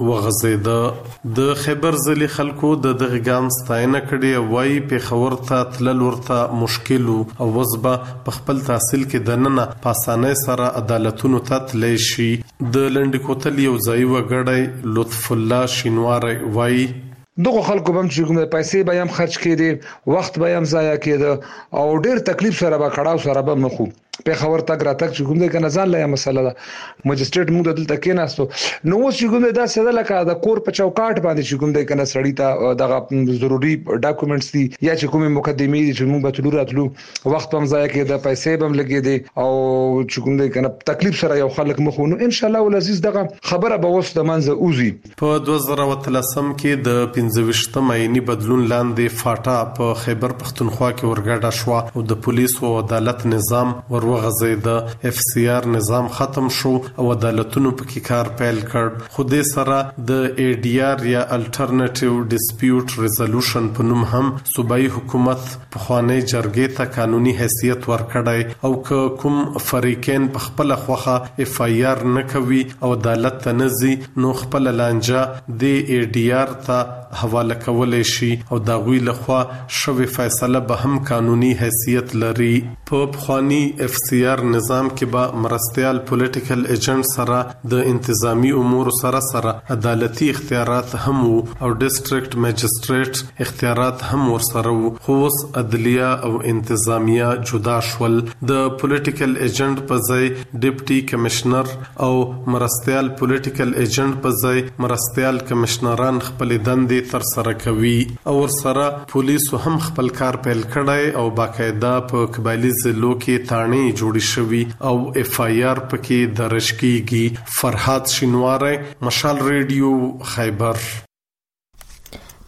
وغځیده. د خیبر ضلع خلکو د دغه ګام ستاینه کړې وایي پیښور ته تلل ورته مشکل او وزبه په خپل تحصیل کې دننه په اسانۍ سره عدالتونو ته تللی شي. د لنډی کوتل یو ځای وګړی لطف الله شینواری وایي دغه خلکو بم چې کومه پیسې به هم خرج کړي، وخت به هم ضایع کړي او ډیر تکلیف سره به کړهو سره به مخو په خبر تک راتک چې کوم دې کنه ځان لا مسله ده. مجستریټ موږ دلته کې ناستو نو اوس چې کوم دا څه لکه د کور په چوکاټ باندې چې کوم دې کنه سړی ته دغه ضروری ډاکومېنټس دي یا چې کومه مقدمې دي چې موږ به تلو راتلو وخت هم ضایع کړي، د پیسې هم لګي دي او چې کوم دې کنه تکلیف سره یو خلک مخ نو ان شاء الله ولعزیز دغه خبره به وس د منځ اوزي. په 2013 کې د 15 آئینی بدلون لاندې فاټا په خیبر پختونخوا کې ورګډه شو او د پولیسو او عدالت نظام وغځیده. اف سی آر نظام ختم شو او عدالتونو پکې کار پیل کړ، خو د سره د ای ډی آر یا الټرنیټیو ډیسپیوټ ریزولوشن په نوم هم صوبایي حکومت په خوانی جرګې ته قانوني حیثیت ورکړی او کوم فریقین په خپل خوخه اف آی آر نه کوي او عدالت ته نزي نو خپل لانجه د ای ډی آر ته حواله کولای شي او دا غوی لخوا شوی فیصله به هم قانوني حیثیت لري. په خوانی اف سی آر نظام کې به مرستيال پولیټیکل ایجنټ سره د انتظامی امور سره عدالتي اختیارات هم او ډیسټریکټ میجستریټ اختیارات هم ورسره وو، خو اوس عدلیه او انتظامیه جدا شول. د پولیټیکل ایجنټ په ځای ډیپټي کمشنر او مرستيال پولیټیکل ایجنټ په ځای مرستيال کمشنران خپل دندې تر سره کوي او ورسره پولیسو هم خپل کار پیل کړی او باقاعده په قبایلی ضلعو کې تاڼې جوړې شوي او اف آی آر پکې درج کیږي. فرهاد شینواری، مشال ریډیو، خیبر.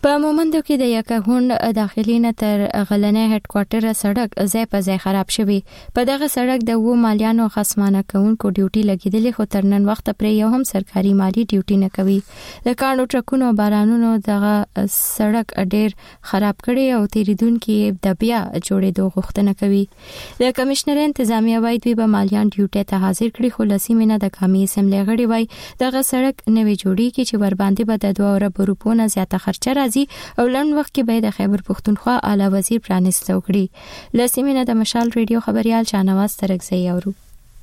په مومندو کې د یکهوند داخلي نه تر غلنه هډ کوارټر سړک ځای په ځای خراب شوی. په دغه سړک د و مالیانو خصمانه کوونکو ډیوټي لګیدلې، خو تر نن وخت پرې یو هم سرکاري مالی ډیوټي نه کوي. د کانو ټرکونو بارانونو دغه سړک ډیر خراب کړي او تیریدونکو د بیا جوړېدو غوښتنه کوي. د کمشنر انتظامیه وايي دوی به مالیان ډیوټي ته حاضر کړي، خو لسیمه د قومي اسمبلی غړي وايي دغه سړک نوې جوړیږي چې ور باندې به د 2 ارب روپو نه زیاته خرچه راځي او لن وخت کې به د خیبر پختونخوا اعلی وزیر پرانیستو کړي. لسیمینه د مشال ریډیو خبريال شاهنواز ترکزی اورو.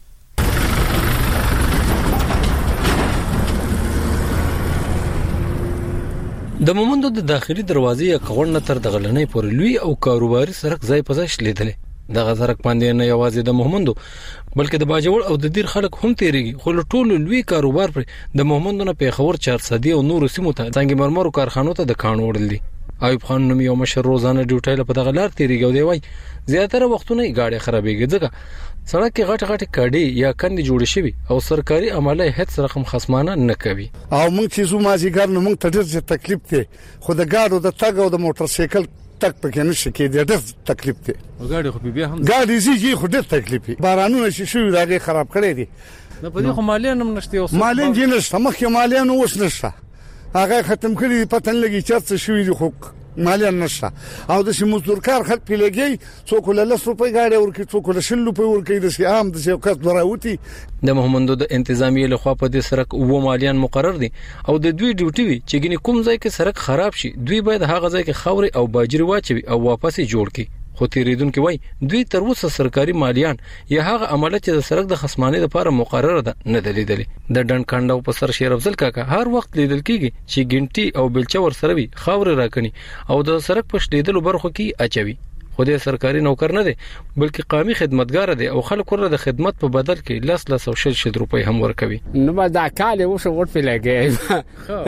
د مومندو د داخلي دروازې یکهوند تر د غلنۍ پورې لوی او کاروباري سړک ځای په ځای شلیدل. دغه سړک باندې نه یوازې د مومندو بلکې د باجوړ او د دیر خلک هم تیریږي، خو ټول لوی کاروبار پر د مومندو نه پیښور 400 او نور سیمو ته څنګه مرمرو کارخانو ته د کانو وړل دي. ایوب خان نوم یو مشر روزانه ډیوټي په دغه لار تیریږي او دی وای زیاتره وختونه گاډي خرابېږي ځکه سړک کې غټ کاډي یا کندې جوړ شوی او سرکاري عمله هیڅ رقم خصمانه نه کوي. او موږ چې زو مازی ګر نو موږ ته ډېر تکلیف دی، خو د گاډو د تګ او د موټر سایکل تک پکې نشي کې ډېر تکلیف دی. گاډي خو بیا هم گاډي زیږي خو ډېر تکلیف دی. بارانونه شي راغی خراب کړي دي. نه په دې خو مالیان هم نشته او مالیان دي نشته، مخکې مالیان اوس نشته، هغه ختم کړي پتن لګي چرته شوی دي خو مالیان نشته. او د مزدور کار خلک پیلګي څوک له 10 روپۍ گاډي ورکړي څوک له 100 روپۍ ورکړي د عام د یو کس دراوتی. د مومندو د انتظامیه لخوا په دې سړک و مالیان مقرر دي او د دوی ډیوټي وي چې ګنې کوم ځای کې سړک خراب شي دوی باید هغه ځای کې خاوري او باجری واچوي او واپس جوړ کړي. خو تیریدونکو وای دوی تر اوسه سرکاري مالیان یا هغه عمله چې د سړک د خصمانه لپاره مقرره ده نه دلیدلې. د ډن کانډاو په سر شیر افضل کاکا هر وخت لیدل کیږي چې ګنټي او بلچا ور سره وي خاور راکني او د سړک په شلیدلو برخو کې اچوي. خو د سرکاري نوکر نه دی بلکې قومي خدمتګار دی او خلک ورته د خدمت په بدل کې لس او شل روپۍ هم ورکوي. نو ما دا کال یو شو ورته لګي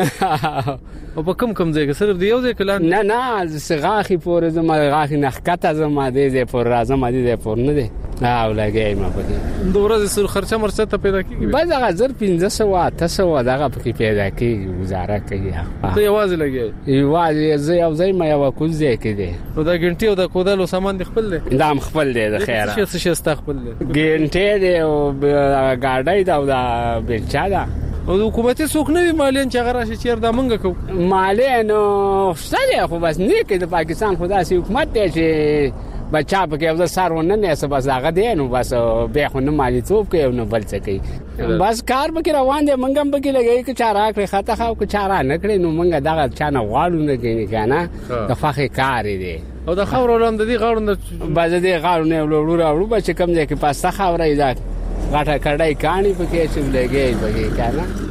او په کوم ځای کې صرف دی یو ځای کلان نه سغاخي پورې زما غاخي نخکته زما دې پر راځم دې پر نه دی او لګي ما پکې دوه ورځې سر خرچه مرسته ته پیدا کیږي بعد هغه 1500 800 دغه پکې پیدا کیږي گزاره کوي. ته یوازې لګي یوازې زه یو ځای ما یو کوز ځای کې دی او دا ګنټي او د کودل سامان د خپل دی دا خپل دی د خیره څه شي خپل دی ګنټي دی او گاډي دا او بلچا دا او حکومتي څوک نه وی مالیان چې غراشي چیر دا منګه کو مالیان ستاره خو بس نه کې د پاکستان خدا سي حکومت دی چې بچا پکې او سارونه نه سه بس هغه دی نو بس به خو نه مالی څوک کوي نو بل څه کوي بس کار به روان دي منګم به کې لګي چې چارا کړی خاطه خو کو چارا نه کړی نو منګه دغه چانه غواړو نه کوي کنه د فخې کار دی او د خاور ولوم د دې غاړو نه باز دې غاړو نه وړو به چې کم ځای کې پاسه خاورې دا غاټه کړای کانی پکې چې لګي پکې کنه.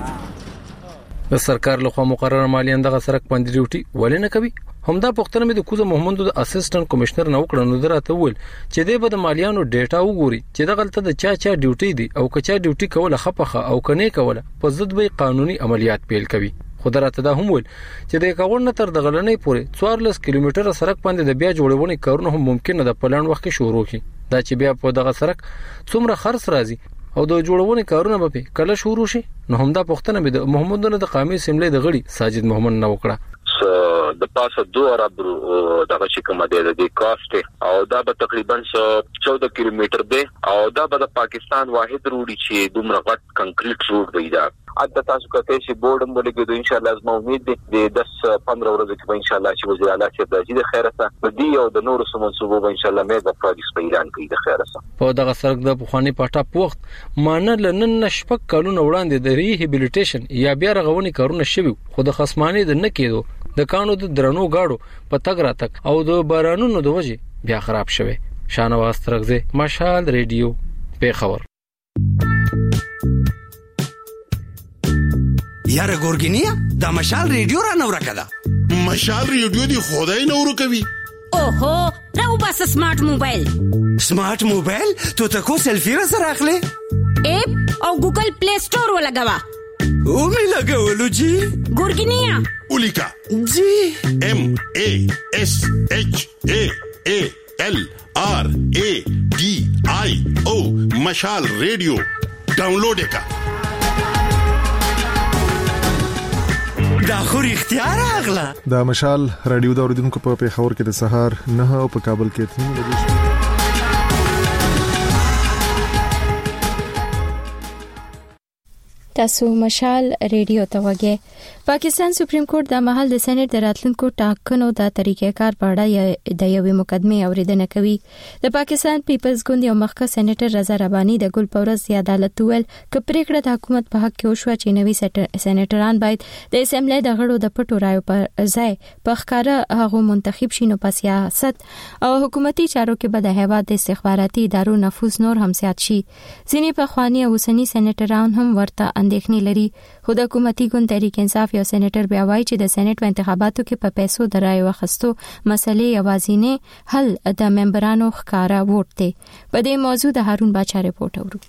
د سرکار لخوا مقرره مالیان دغه سړک باندې ډیوټي ولې نه کوي؟ همدا پښتنه مې د کوزه محمد د اسسټنټ کمشنر نو کړه نو دراته ول چې د بده مالیانو ډیټا وګوري چې دغه تل د چا ډیوټي دي او کچا ډیوټي کوله خپخه او کني کوله په ضد به قانوني عملیات پیل کوي. خدراته دا هم ول چې د کاغون تر د غلنۍ پورې 14 کیلومتر سړک باندې د بیا جوړونې کارونه هم ممکن نه د پلان وخت کې شروع کی. دا چې بیا په دغه سړک څومره خرڅ راځي او د جوړونې کارونه به کله شروع شي نو همدا پښتنه مې د محمدونه د قومي اسمبلی د غړي ساجد محمد نو کړه. د پاسه 2 ارب دغه چې کومه د کاست او دا به تقریبا 14 کیلومتر دی او دا به د پاکستان واحد روډ چې دومره غټ کنکریټ روډ دی دا اته تاسو کته چې بورډم ولګي ان شاء الله زما امید دی د 10-15 ورځې کې ان شاء الله چې وزیر اعلی چې د دې خیرته دی او د نور سمونسوبو ان شاء الله مې د پروجیکټ په اعلان کوي د خیرته. په دغه سړک د بخوانی پټا په وخت مانه لنن نشپک کالونه وړاندې د ریهابیلیټیشن یا بیا رغونې کارونه شوي خو د خصمانه د نه کېدو د کانو د درنو گاډو په تګ راتک او د بارانونو د وجې بیا خراب شوه. شاهنواز ترغزه مشال ریډیو پیښور. یاره ګورګینیا دا مشال ریډیو را نو راکړه. مشال ریډیو دی خدای نو ورکوي. اوهو راو بس سمارټ موبایل. سمارټ موبایل ته تاسو سلفي را سره اخلي اپ او ګوګل پلی سٹور ولګوا او می لګولو جی ګورګینیا اولیکا جی MASHALRADIO مشال ریډیو ډاونلوډ کا. دا خو اختیار اغلا د مشال رادیو د اوریدونکو په پیښور کې د سهار 9 او په کابل کې 3 بجې تاسو مشال ریډیو ته وګورئ. پاکستان سپریم کورټ د مهال د سېنات د راتلونکو ټاکنو د طریقې کار په اړه د یوې مقدمې اوریدنه کوي. د پاکستان پیپلز ګوند یو مخکښ سېنیټر رضا رباني د ګل پورز د عدالت ویل ک پریکړه د حکومت په حق کې وشو چې نوي سېنیټران باید د اسمبلی د غړو د پټو رایو پر ځای په ښکارا هغه منتخب شي نو په سیاست او حکومتي چارو کې به د هیواد د استخباراتي ادارو نفوذ نور هم زیات شي. ځینې پخوانی او اوسنی سېنیټران هم ورته اندېښنې لري. خو د حکومتي ګوند تحریک انصاف یو سېنیټر بیا وایي چې د سېنات په انتخاباتو کې په پیسو د رایو اخیستو مسلې یوازینی حل د ممبرانو ښکارا ووټ دی. په دې موضوع د هارون باچا رپورټ اورو.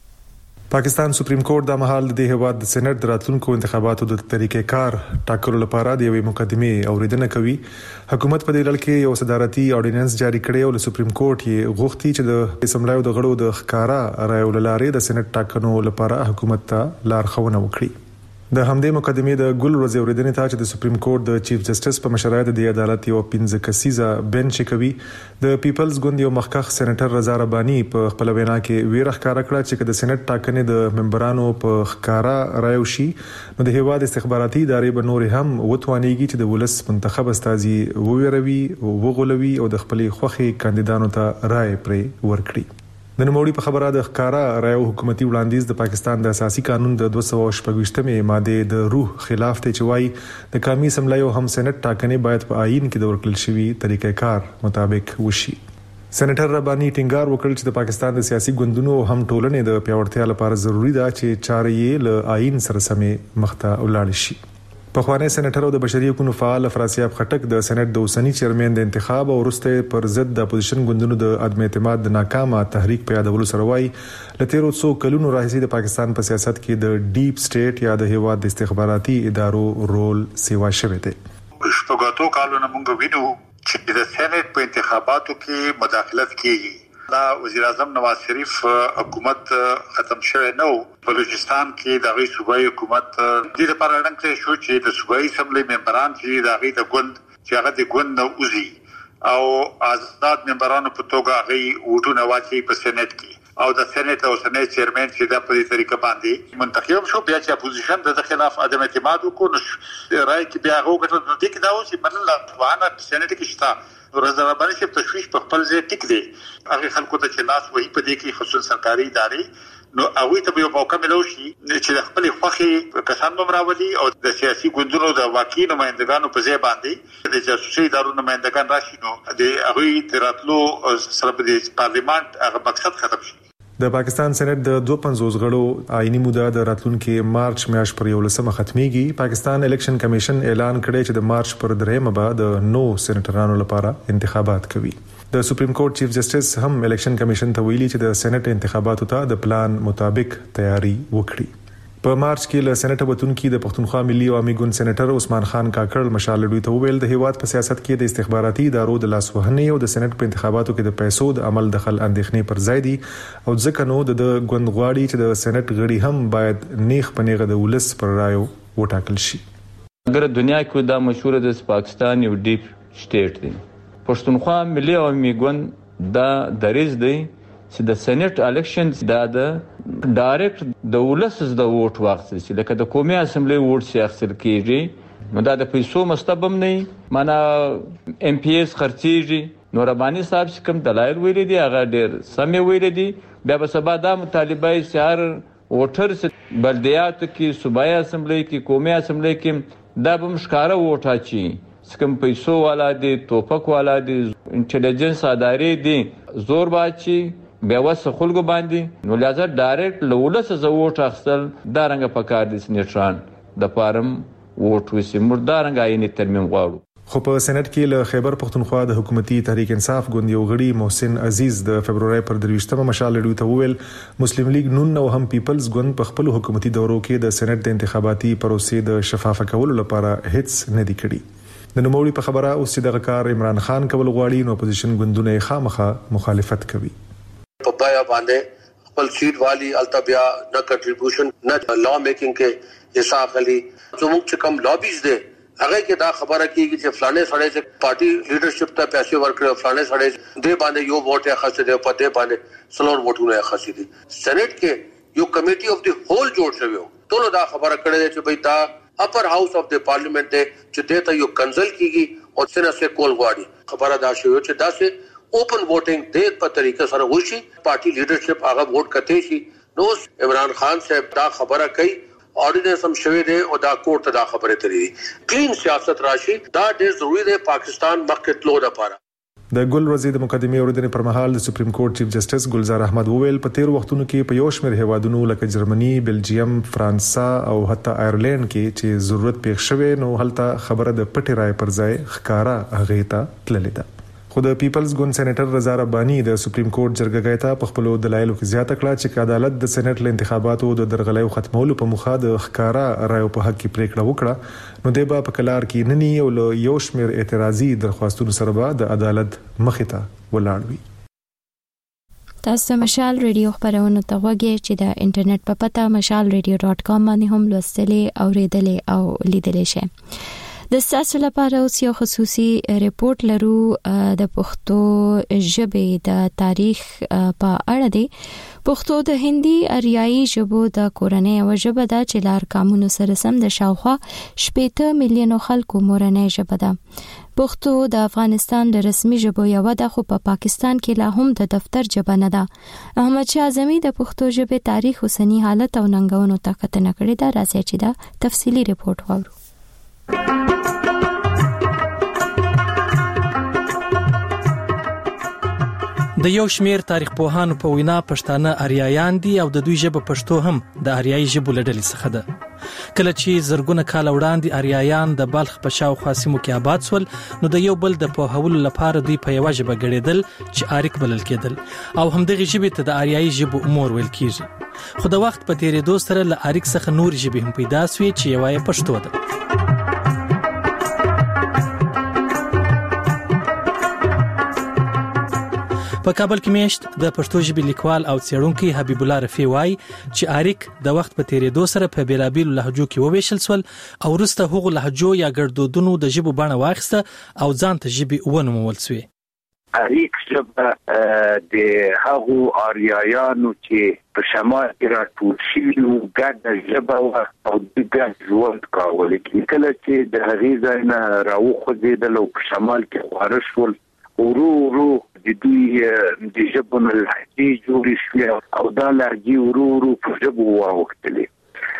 پاکستان سپریم کورټ د مهال د هیواد د سېنات د راتلونکو انتخاباتو د طریقې کار ټاکلو لپاره د یوې مقدمې اوریدنه کوي. حکومت په دې لړ کې یو صدارتي اورډیننس جاری کړی او د سپریم کورټ یې غوښتي چې د اسمبلی د غړو د ښکارا رایو لارې د سېنات ټاکنو لپاره حکومت ته لارښوونه وکړي. د همدې مقدمې د ګل ورځ اوریدنې ته چې د سپریم کورټ د چیف جسټس په مشرۍ د عدالت یو 15 کسیزه بنچ کوي د پیپلز ګوند یو مخکښ سېنیټر رضا رباني په خپل وینا کې ویره ښکارا کړه چې د سېنات ټاکنې د ممبرانو په ښکارا رایو شي نو د هیواد استخباراتي ادارې به نور هم وتوانیږي چې د ولس منتخب استازي وویروي او وغولوي او د خپل خوخي کاندیدانو ته رائے پرې ورکړي. د نوموړي په خبره د ښکارا رایو حکومتي وړاندیز د پاکستان د اساسي قانون د 226مې ماده د روح خلاف ته چوي د قومي اسمبلی او هم سېنات ټاکنې باید په آئین کې د ورکړل شوی طریقې کار مطابق وشي. سېنیټر رباني ټینګار وکړ چې د پاکستان د سیاسي ګوندونو او هم ټولنې د پیاوړتیا لپاره ضروری ده چې چارې یې له آئین سره سمې مخته ولاړ شي. پخوانی سېنیټر او د بشري حقوقو فعال فراسیاب خټک د سېنات د اوسنی چیرمن د انتخاب او وروسته پر ضد د اپوزیشن ګوندونو د عدم اعتماد د ناکامه تحریک په یادولو سره وایي لته څو کلونو راځي د پاکستان په سیاست کې د ډیپ سټیټ یا د هیواد د استخباراتي ادارو رول سیوا شوی دی. شپږاتو کالونو موږ وینو چې د سېنات په انتخاباتو کې مداخلت کیږي. دا وزیر اعظم نواز شریف حکومت ختم شوی نو بلوچستان کې د غي صوبایي حکومت د لپاره لنګ شو چې د صوبایي اسمبلی ممبران چې د غي د ګوند چې هغه د ګوند نو اوزي او آزاد ممبرانو په توګه غي وټونه واچي په سېنات کې او د سېنات او سېنات چیرمن چې د په طریقه باندې منتخب شو بیا چې اپوزیشن د خلاف عدم اعتماد وکړ رائے کې بیا هغه د دې کې دا و چې بدل وانه سېنات کې شته رضا رباني چې تشويش په خپل ځای ټیک دی. هغه خلکو ته چې لاس وਹੀ په دې کې خصوصا سرکاري ادارې نو هغه ته یو موقع ملو شي چې د خپل خوخي کسان ممراولي او د سیاسي ګوندونو د واقعي نمائندګانو په ځای باندې د جاسوسي ادارو نمائندګان راشي نو د هغه تراتلو سره د پارلیمنت هغه مقصد ختم شي. د پاکستان سېنات د 250 غړو آئینی موده د راتلونکي مارچ میاشت پر 11 ختميږي. پاکستان الیکشن کمیشن اعلان کړی چې د مارچ پر 3 به د نو سېنیټرانو لپاره انتخابات کوي. د سپریم کورټ چیف جسټس هم الیکشن کمیشن ته ویلي چې د سېنات انتخاباتو ته د پلان مطابق تیاری وکړي. په مارچ کې له سېنات وتونکو د پښتونخوا ملي عوامي ګوند سېنیټر عثمان خان کاکړ مشال دوی ته ویل د هیواد په سیاست کې د استخباراتي ادارو د لاسوهنې او د سېنات په انتخاباتو کې د پیسو د عمل دخل اندېښنې پر ځای دي او ځکه نو د ګوند غواړي چې د سېنات غړي هم باید نیغ پنیغه د ولس پر رایو وټاکل شي. اگر دنیا کې دا مشهور د پاکستان یو ډیپ سټیټ دی پښتونخوا ملي عوامي ګوند دا دریز دی چې د سېنات الیکشن د ډایرکټ د ولس د ووټ واخیستل شي لکه د قومي اسمبلی ووټ سي اخیستل کیږي نو دا د پیسو مستبم نه معنا ام پی ایس خرچيږي نو رباني صاحب کوم دلایل ویل دي هغه ډېر سمې ویل دي بیا به سبا دا مطالبه سیار ووټر بلدیاتو کې صوبایي اسمبلی کې قومي اسمبلی کې دا به مشکاره ووټ اچي سکم پیسو والا دي توپک والا دي انټيليجنس ادارې دي زور باچی بیا وسه خلکو باندې نو لازم ډایرکټ لولس ز ووټ اخستل دا رنګ پکار دي سېنیټران د فارم ووټ وسی مردارنګ عیني ترمیم غواړو. خو په سېنات کې له خیبر پښتونخوا د حکومتي تحریک انصاف ګوند یو غړي محسن عزیز د فبرवरी پر 23مه مشال لري ته ویل مسلم لیگ نون او هم پیپلز ګوند په خپل حکومتي دورو کې د سېنات د انتخاباتي پروسې د شفافه کولو لپاره هیڅ نه دی کړی. د نوموړي په خبره اوس چې د کار عمران خان کول غواړي نو اپوزیشن ګوندونه خامخا مخالفت کوي. په بیا باندې خپل سیټ والی التبیا نه کنټریبیوشن نه لا میکینګ کې حساب غلي زموږ چې کوم لابیز دي هغه کې دا خبره کیږي چې فلانه سړی چې پارټي لیډرشپ ته پیسې ورکړي فلانه سړی دې باندې یو ووټ یې خاصه دی په دې باندې سلور ووټونه یې خاصه دي سېنات کې یو کمیټي اف دی هول جوړ شوی ټول دا خبره کړې چې بھئی دا اپر هاوس اف دی پارلیمنت دی چې دې ته یو کنسل کیږي او څنګه سه کول غواړي خبره دا شوی چې دا سه اوپن ووټینګ دې په طریقې سره وشي پارټي لیډرشپ هغه ووټ کته شي نو عمران خان صاحب دا خبره کوي ऑर्डिनेंस हम शवे दे और दा कोर्ट ता खबरे तरी क्लीन सियासत राशि दा ډېر ضروری ده پاکستان مخکې تلو د پاره د ګل ورزي د مقدمه اوریدنې پر مهال د سپریم کورټ چیف جسټس ګلزار احمد وویل په تیر وختونو کې په یو شمېر هیوادونو لکه جرمني، بلجیم، فرانسا او حتی آیرلند کې چې ضرورت پېښ شوه نو هلته خبره د پټي رائے پر ځای ښکارا هغه ته تللې ده. خو د پیپلز ګوند سېنیټر رضا رباني د سپریم کورټ جرګه ته په خپل دلایلو کې زیاته کړه چې عدالت د سېنیټ له انتخاباتو د درغلۍ ختمولو په مخه د ښکارا رائے په حق کې پریکړه وکړه نو د با په کلار کې نني او یو شمېر اعتراضي درخواستونو سره به د عدالت مخې ته ولاړ وي. تاسو مشال ریډیو خبرونه ته وګورئ چې د انټرنیټ په پته mashalradio.com باندې هم لوستلې او ریډلې او لیدلې شئ. د تاسو لپاره اوس یو خصوصي ریپورت لرو د پښتو ژبې د تاریخ په اړه دی. پښتو د هندي اریایي ژبو د کورنۍ او ژبه ده چې لار قانون سره سم د شاوخوا 80 میلیونو خلکو مورنۍ ژبه ده. پښتو د افغانستان د رسمي ژبو یو ده خو په پاکستان کې لا هم د دفتر ژبه نه ده. احمد شاه اعظمي د پښتو ژبې تاریخ اوسنی حالت او ننګونو ته کتنه کړې ده. راځي چې دا تفصیلی ریپورت واورو. د یو شمیر تاریخ پوهانو په وینا پښتانه اریایان دي او د دوی ژبه پښتو هم د اریایي ژبو لړلې څخه ده. کله چې زرګونه کال وړاندې اریایان د بلخ په شاوخوا سیمو کې آباد شول نو د یو بل د پوهولو لپاره دوی په یوه ژبه ګړېدل چې آریک بلل کېدل او همدغه ژبې ته د اریایي ژبو مور ویل کېږي. خو د وخت په تیریدو سره له آریک څخه نور ژبې هم پیدا شوې چې یوه یې پښتو ده. په کابل کې میشت د پښتو ژبې لیکوال او څېړونکی حبیب الله رفیع وایي چې آریک د وخت په تیریدو سره په بیلابیلو لهجو کې وویشل شول او وروسته هغو لهجو یا ګړدودونو د ژبو بڼه واخیسته او ځان ته ژبې ونومول شوې. آریک ژبه د هغو آریایانو چې په شمال کې راټول شوي وو ګډه ژبه وه او دوی ګډ ژوند کاوه. کله چې د هغې ځای نه راوخوځېدل او په شمال کې خواره شول ورو د دوی د ژبو نه لهجې جوړې شوې او دا لهجې ورو په ژبو واوښتلې.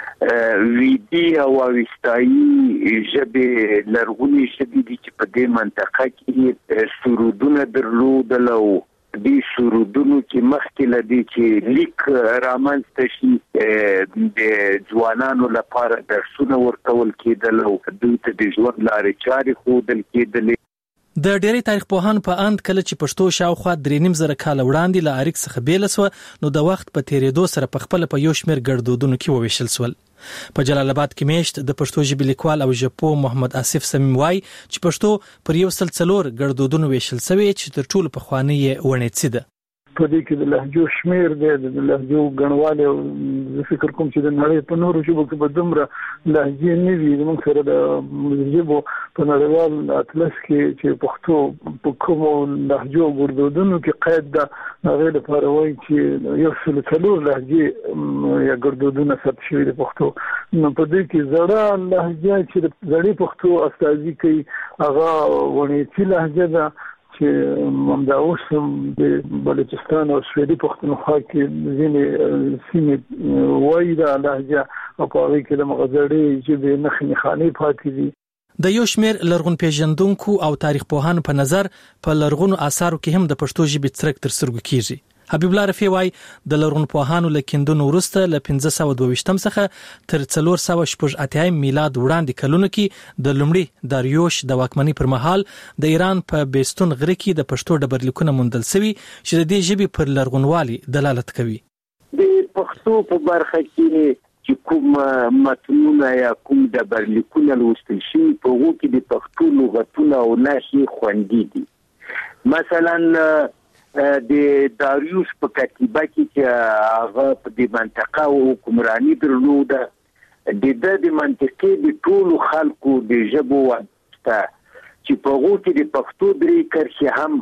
ویدي او اوستایي ژبې لرغونې ژبې دي چې په دې منطقه کې سرودونه درلودل او دې سرودونو کې مخکې له دې چې لیک رامنځته شي د ځوانانو لپاره درسونه ورکول کېدل او دوی ته د ژوند لارې چارې ښودل کېدلې. د ډېری تاریخ پوهانو په اند کله چې پښتو شاوخوا 3.5 کال وړاندې له آریک څخه بیل شو نو د وخت په تیریدو سره په خپل په یو شمېر ګړدودونو کې وویشل شول. په جلال آباد کې میشت د پښتو ژبې لیکوال او ژبپوه محمد آصف صمیم وایي چې پښتو پر 104 ګړدودونو ویشل شوی چې تر ټولو پخوانی یې ونیڅي ده. په دې کې د لهجو شمیر د لهجو غنواله او فکر کوم چې د نړۍ په نورو ژبو کې به دومره لهجې نه وي. موږ سره د ژبو په نړیوال اطلس کې چې پښتو په کومو لهجو ګړدودونو کې قید ده هغه لپاره وایي چې یو څل څلور لهجې یا ګړدودونه ثبت شوي د پښتو. نو په دې کې زړه لهجه چې د زړې پښتو استازي کوي هغه ونیڅي لهجه ده چې همدا اوس هم د بلوچستان او سویلي پښتونخوا کې ځینې سیمې وایي دا لهجه او په هغې کې د مغزړې ژبې نښې نښانې پاتې دي. د یو شمېر لرغون پیژندونکو او تاریخ پوهانو په نظر په لرغونو آثارو کې هم د پښتو ژبې څرک تر سترګو کېږي. حبیب الله رفیع وایي د لرغون پوهانو له کیندنو وروسته له 1522 څخه تر 488 میلاد وړاندې کلونو کې د لومړي داریوش د واکمنۍ پر مهال د ایران په بیستون غره کې د پښتو ډبرلیکونه موندل شوي چې د دې ژبې پر لرغونوالي دلالت کوي. د پښتو په برخه کې چې کوم متنونه یا کوم ډبرلیکونه لوستل شوي په هغو کې د پښتو لغتونه او نښې خوندي دي. مثلا د داریوش په کتیبه کې چې هغه په دې منطقه حکمرانی درلوده د منطقي د ټولو خلکو د ژبو واسطه چې په هغو کې د پښتو درې کرښې هم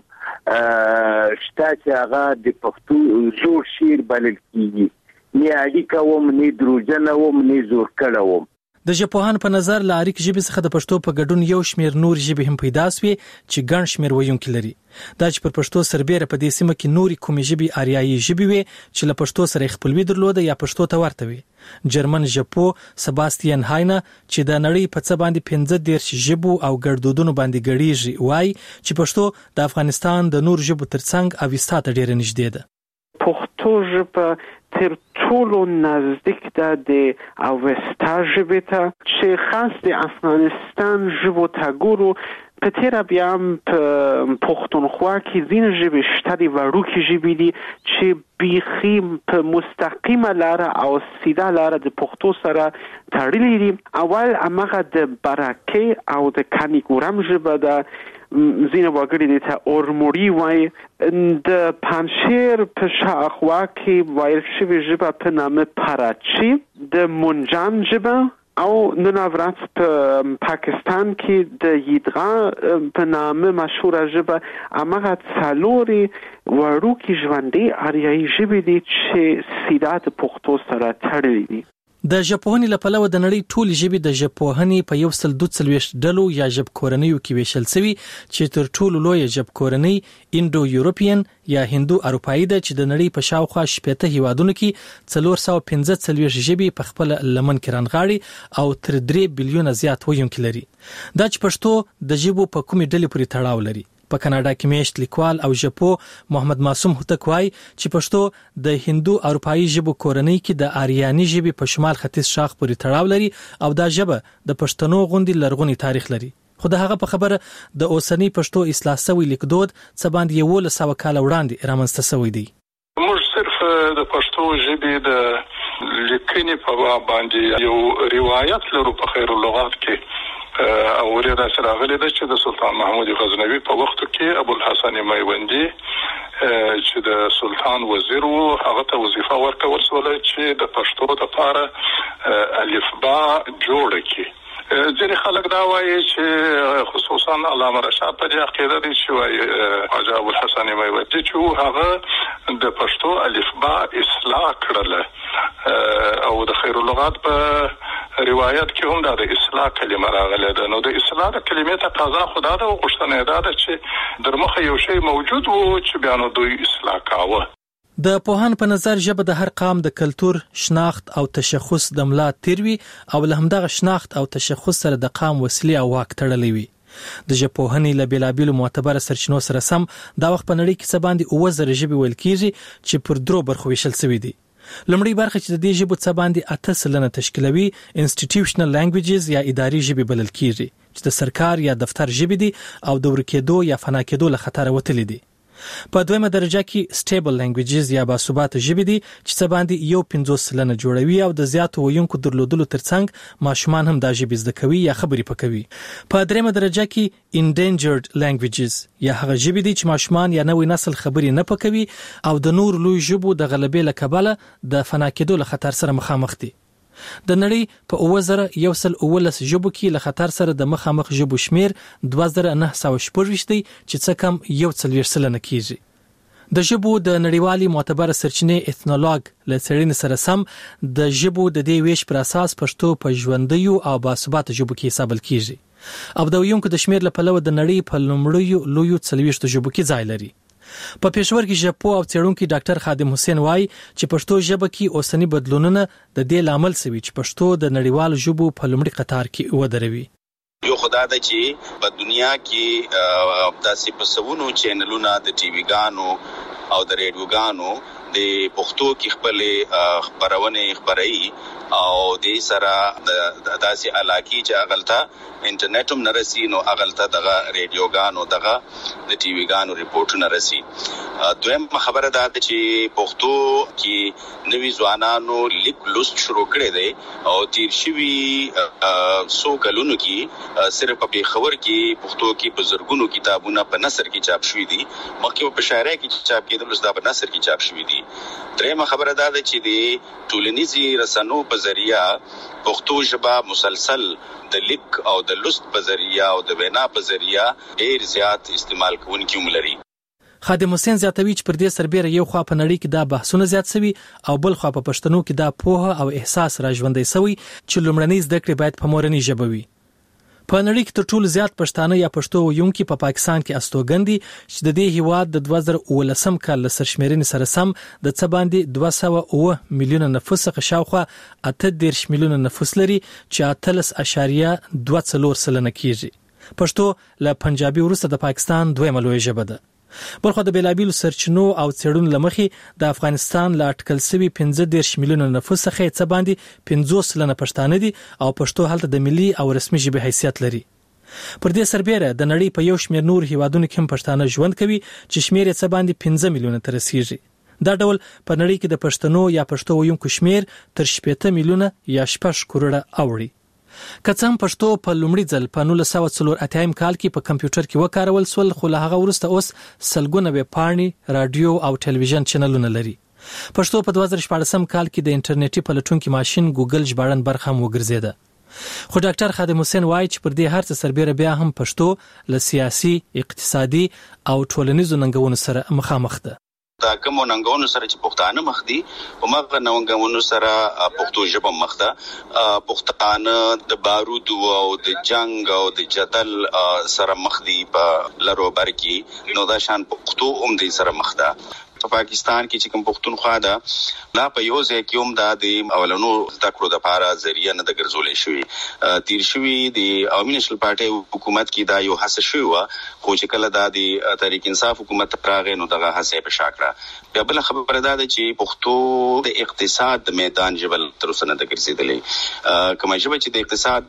شته چې هغه د پښتو زوړ شعر بلل کېږي. نه اړیکه وم، نه دروژنه وم، نه زور کړه وم. د ژبپوهانو په نظر له اړیک ژبې څخه د پښتو په ګډون یو شمېر نور ژبې هم پیدا سوې چې ګڼ شمېر ویونکي لري. دا چې پر پښتو سربېره په دې سیمه کې نورې کومې ژبې آریایي ژبې وې چې له پښتو سره خپلوي درلوده یا پښتو ته ورته وي. جرمن ژبپوه سباستین هاینه چې د نړۍ په څه باندې 15 ژبو او ګړدودونو باندې ګړیږي وایي چې پښتو د افغانستان د نور ژبو ترڅنګ اوستا ته ډېره نږدې ده. پښتو ژبه تر ټولو نزدیک ده د اوستا ژبې ته چې خاص د افغانستان ژبو ته ګورو. په تیره بیا هم په پښتونخوا کې ځینې ژبې شته د وړوکې ژبې دي چې بیخي په مستقیمه لاره او سیده لاره د پښتو سره تړلي دي. اول هماغه د برکې او د کانیګورم ژبه ده، ځینې وګړي دې ته اورموړي وایي. د پنجشیر په شاوخوا کې ویل شوې ژبه په نامه پراچی، د منجان ژبه، او نن ورځ په پاکستان کې د یدغا په نامه مشهوره ژبه. هماغه څلورې وړوکې ژوندۍ آریایي ژبې دي چې سیده د پښتو سره تړلي دي. د ژبپوهنې له پلوه د نړۍ ټولې ژبې د ژبپوهنې په 142 ډلو یا ژبکورنیو کې ویشل شوي چې تر ټولو لویه ژبکورنۍ انډو یورپین یا هندو اروپایي ده چې د نړۍ په شاوخوا 80 هیوادونو کې 415 ژبې په خپل لمن کې رانغاړي او تر 3 بلیونه زیات ویونکي لري. دا چې پښتو د ژبو په کومې ډلې پورې تړاو لري. په کاناډا کې میشت لیکوال او ژبپوه محمد معصوم هوتک وایي چې پښتو د هندو اروپایي ژبو کورنۍ کې د آریاني ژبې په شمال ختیځ شاخ پورې تړاو لري او دا ژبه د پښتنو غوندي لرغونی تاریخ لري. خو د هغه په خبره د اوسنی پښتو اصلاح شوی لیکدود څه باندې 1100 کال وړاندې رامنځته شوی دی. موږ صرف د پښتو ژبې د لیکنې په باندې یو روایت لرو په خیر اللغات کې او ورته سره غلي ده چې د سلطان محمود غزنوي په وخت کې ابو الحسن میوندی چې د سلطان وزیر وو هغه ته وظیفه ورکول شوه چې د پښتو لپاره الفبا جوړ کړي. ځینې خلک دا وایي چې خصوصا علامه رشاد په دې عقیده دي چې وایي حاجي ابو الحسن میوندی چې هغه د پښتو الفبا اصلاح کړله او د خیر اللغات په روایت کې هم د اصلاح کلمه راغله ده. نو د اصلاح د کلمې تقاضا خدا ده او غوښتنه ده چې درمخه یو شی موجود وو چې بیا نو دوی اصلاح کاوه. د پوهان په نظر ژبه د هر قام د کلتور، شناخت او تشخص د ملا تیروي او له همدغه شناخت او تشخص سره د قام وسیله او واک تړلې وي. د ژبپوهنې له بیلابیلو معتبره سرچینو سره سم دا وخت په نړۍ کې څه باندې 9000 ژبې ویل کېږي چې پر درو برخو ویشل شوي دي. لومړی برخه چې د دې ژبو څه باندې 8% تشکیلوي انسټیټیوشنل لانګویجز یا اداري ژبې بلل کېږي چې د سرکار یا دفتر ژبې دي او د ورکېدو یا فنا کېدو له خطر وتلې دي. په دویمه درجه کې سټیبل لانګویجز یا باثباته ژبې دي چې څه باندې 50% جوړوي او د زیاتو ویونکو درلودلو ترڅنګ ماشومان هم دا ژبې زده کوي یا خبرې پکوي. په دریمه درجه کې انډینجرډ لانګویجز یا هغه ژبې دي چې ماشومان یا نوې نسل خبرې نه پکوي او د نور لوی ژبو د غلبې له کبله د فنا کېدو له خطر سره مخامخ دي. د نړۍ په 2119 ژبو کې له خطر سره د مخامخ ژبو شمیر 2914 دی چې څه کم 140% کېږي. د ژبو د نړیوالي معتبره سرچینې ایتنولوګ له څېړنې سره سم د ژبو د دې ویش پر اساس پښتو په ژوندیو او باثباته ژبو کې حسابل کېږي او د ویونکو د شمیر له پلوه د نړۍ په لومړیو لویو 40 ژبو کې ځای لري. په پېښور کې ژبپوه او څېړونکي ډاکټر خادم حسین وایي چې پښتو ژبه کې اوسنی بدلونونه د دې لامل شوي چې پښتو د نړیوالو ژبو په لومړي قطار کې ودروي. یو خدای د چې په دنیا کې داسې پسونو چینلونه د ټي وي ګانو او د ریډیوګانو د پښتو کې خپل خبرونه خبري او د سره د داسې علاقې چې اغلطه انټرنیټ هم نرسي نو اغلطه دغه ریډیوګانو دغه د ټي وي ګانو ریپورټونه رسي. دویم خبره ده چې پښتو کې نوي ځوانانو لیک لوست شروع کړي دي او تیر شوي سو کلونو کې صرف په خبر کې پښتو کې بزرګونو کتابونه په نثر کې چاپ شوي دي، مخکې په شاعرۍ کې چاپ کېدل اوس دا په نثر کې چاپ شوي دي. درېمه خبره دا ده چې د ټولنیزي رسنو په ذریعہ پښتو ژبه مسلسل د لیک او د لوست په ذریعہ او د وینا په ذریعہ ډېر زیات استعمال کوونکي ملري. خادم حسین زیاتوي چې پر دې سربېره یو خوا په نړۍ کې دا بحثونه زیات شوي او بل خوا په پښتنو کې دا پوهه او احساس راژوندی شوی چې لومړنۍ زده کړې باید په مورنۍ ژبه وي. په نړۍ کې تر ټولو زیات پښتانه یا پښتو ویونکي په پاکستان کې استوګن دي چې د دې هیواد د 2019 کال له سرشمیرنې سره سم د څه باندې 209 میلیونه نفوس څخه شاوخوا 18 میلیونه نفوس لري چې 18.24 سلنه کیږي. پښتو له پنجابي وروسته د پاکستان دویمه لویه ژبه ده. بلخو د بیلابیلو سرچینو او څېړنو لمخې د افغانستان له اټکل شوي 15 میلیونه نفوس څخه څه باندې 50 سلنه پښتانه دي او پښتو هلته د ملي او رسمي ژبې حیثیت لري. پر دې سربېره د نړۍ په یو شمېر نور هیوادونو کې هم پښتانه ژوند کوي چې شمېر یې څه باندې 15 میلیونه ته رسیږي. دا ډول په نړۍ کې د پښتنو یا پښتو ویونکو شمېر تر 18 میلیونه یا 6 کروړه اوړي. که څه هم پښتو په لومړي ځل په 1984 کال کې په کمپیوټر کې وکارول شول، خو له هغه وروسته اوس سلګونه ویبپاڼې، رادیو او ټلویزیون چینلونه لري. پښتو په 2014 کال کې د انټرنیټي پلټونکي ماشين ګوګل ژباړن برخه هم وګرځیده. خو ډاکټر خادم حسین وایي چې پر دې هر څه سربېره بیا هم پښتو له سیاسي، اقتصادي او ټولنیزو ننګونو سره مخامخ ده. دا کوم ننګونو سره چې پښتانه مخ دي او مغه ننګونو سره پښتو ژبه مخ ده. پښتانه د بارود او د جنگ او د جدل سره مخ دي په لارو بر کې، نو دا شان پښتو هم دې سره مخ ده. په پاکستان کې چې کوم پښتونخوا ده لا په یو ځای کې هم دا د اولنو زده کړو د لپاره ذریعہ نه د ګرځولې شوی. تیر شوی د عوامي نشل پارټي حکومت کې دا یو هڅه شوی و، خو چې کله دا د تحریک انصاف حکومت راغی نو دغه هڅه په شاکړه. بیا بل خبره دا ده چې پښتو د اقتصاد د میدان جبل تر اوسه نه د ګرځیدلې. کومه ژبه چې د اقتصاد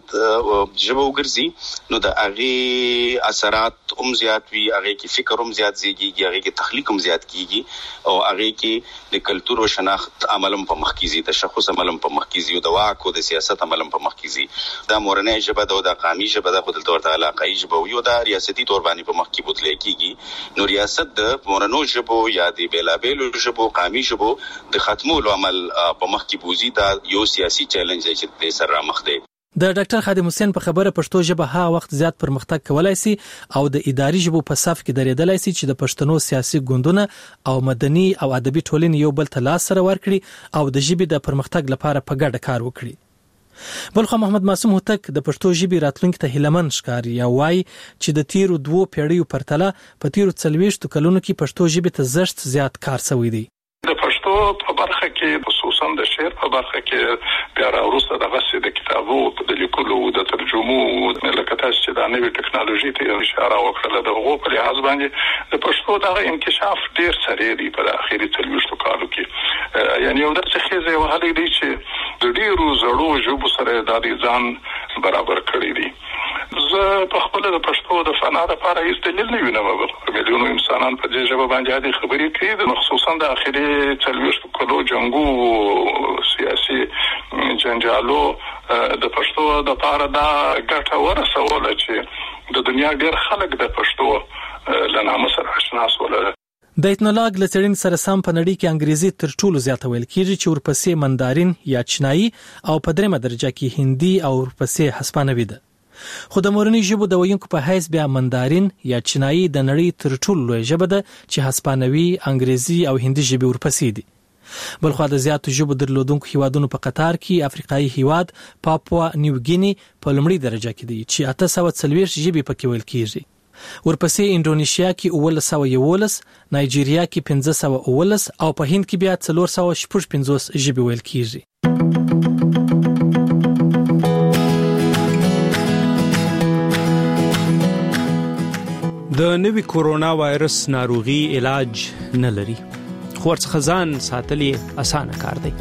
ژبه وګرځي نو د هغه اثرات هم زیات وي، هغه کې فکر هم زیات زیږي، هغه کې تخلیق هم زیات کیږي او هغه کې د کلچر او شناخت عملم په مخ کې زی، د شخص عملم په مخ کې زی، او د واک او د سیاست عملم په مخ کې زی. دا مورنۍ ژبه ده او د قومي ژبه ده، خو دلته ورته علاقايي ژبه وي او دا ریاستي تور باندې په مخ کې بدلې کیږي. نو ریاست د مورنو ژبو یا د بیلابیلو ژبو قومي ژبو د ختمولو عمل په مخ کې بوزي. دا یو سیاسي چیلنج دی چې د سره مخ دی. د ډاکټر خادم حسین په خبره پښتو ژبه ها وخت زیات پرمختګ کولای شي او د اداري ژبو په صف کې درېدلای شي چې د پښتنو سیاسي ګوندونه او مدني او ادبي ټولنې یو بل ته لاس سره ورکړي او د ژبې د پرمختګ لپاره په ګډه کار وکړي. بلخو محمد معصوم هوتک د پښتو ژبې راتلونکي ته هیلمن ښکاري او وایي چې د تیرو 2 پیړیو پرتله په تیرو 40 کلونو کې پښتو ژبې ته زښت زیات کار شوی دی. د پښتو په برخه کې خصوصا د شعر په برخه کې بیا راوروسته د غسې د کتابو د لیکلو د ترجمو لکه تاسو چې د نوې ټکنالوژي ته اشاره وکړه د هغو په لحاظ باندې د پښتو د انکشاف ډیر سره دی په اخیری 40 کالو کې. یعنی یو داسې خیزه وهلې دی چې د ډیرو زړو ژبو سره د ځان برابر کړی دی. زه په خپل د پښتو د فنا لپاره هیڅ دلیل نه وینم. میلیونو انسانان په دې ژبه باندې هدي خبرې کوي، خصوصا د اخیری 40 کلو جنگو سیاسي جنجالو د پښتو د لپاره دا ګټه ورسوله چې د دنیا ډېر خلک د پښتو له نامه سره آشنا شول. د ایتنولاګ له څېړنې سره سم په نړۍ کې انګریزي تر ټولو زیاته ویل کېږي چې ورپسې مندارین یا چینایي او په درېمه درجه کې هندي او ورپسې هسپانوي ده. خو د مورنۍ ژبو د ویونکو په حیث بیا مندارین یا چینایي د نړۍ تر ټولو لویه ژبه ده چې هسپانوي، انګریزي او هندي ژبې ورپسې دي. بلخو د زیاتو ژبو درلودونکو هیوادونو په قطار کې افریقایي هیواد پاپوا نیو ګینی په لومړي درجه کې دی چې 840 ژبې پکې ویل کېږي. ورپسې انډونیشیا کې 1111، نایجیریا کې 1519 او په هند کې بیا 455 ژبې ویل کېږي. د نوي کورونا وایرس ناروغي علاج نه لري، خو ورڅخه ځان ساتل یې اسانه کار دی.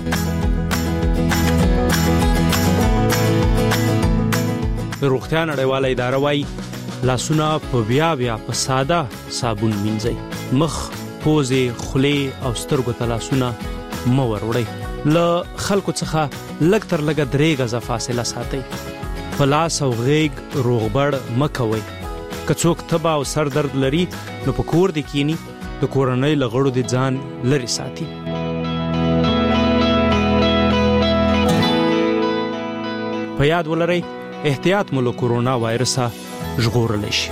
روغتیا نړیواله اداره وايي لاسونه په بیا په ساده صابون مینځئ، مخ، پوزې، خولې او سترګو ته لاسونه مه وروړئ. له خلکو څخه لږ تر لږه 3 غزه فاصله ساتئ. په لاس او غیږ روغبړ مه کوئ. که څوک تبه او سر درد لري نو په کور دې کینی، د کورنۍ له غړو دې ځان لرې ساتي. په یاد ولرئ احتیاط مو له کورونا وایرسه ژغورلی شي.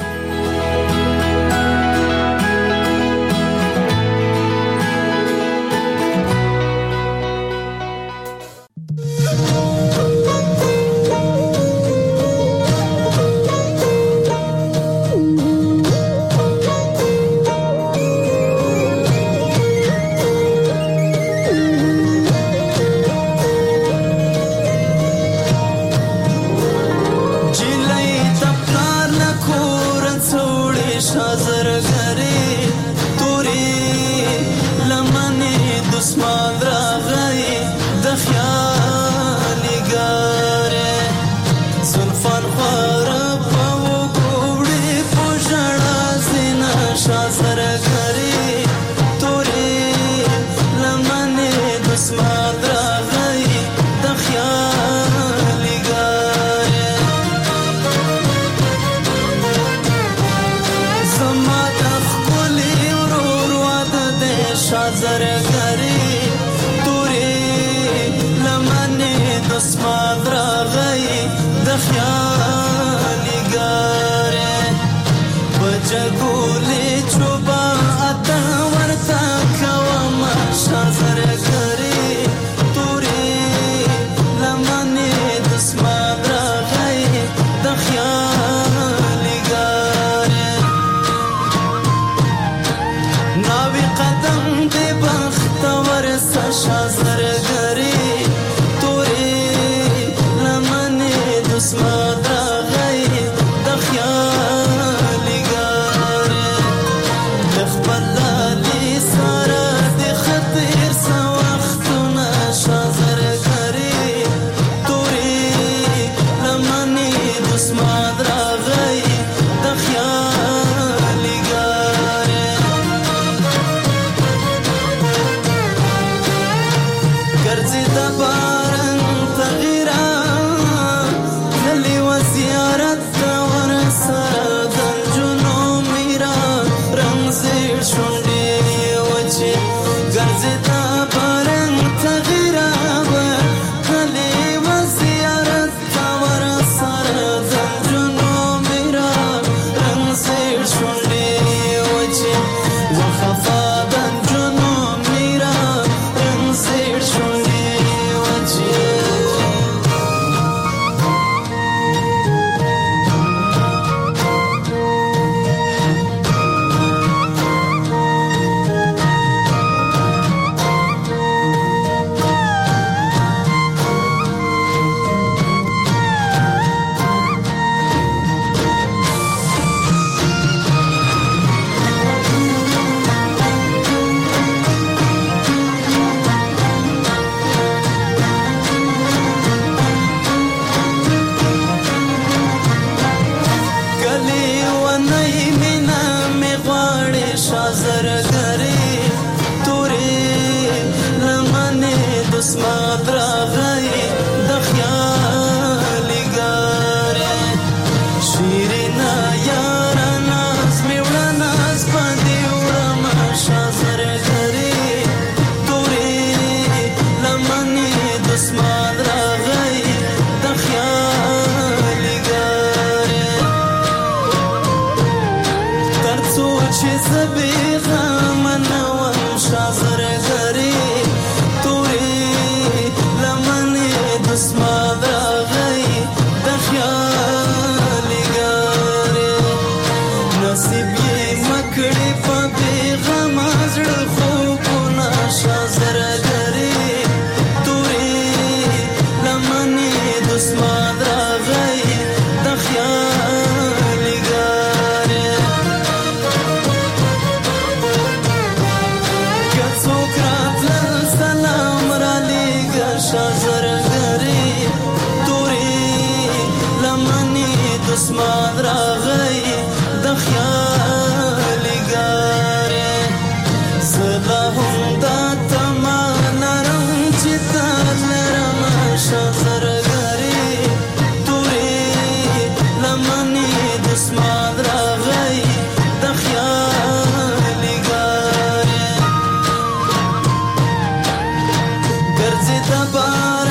ګرځي د بار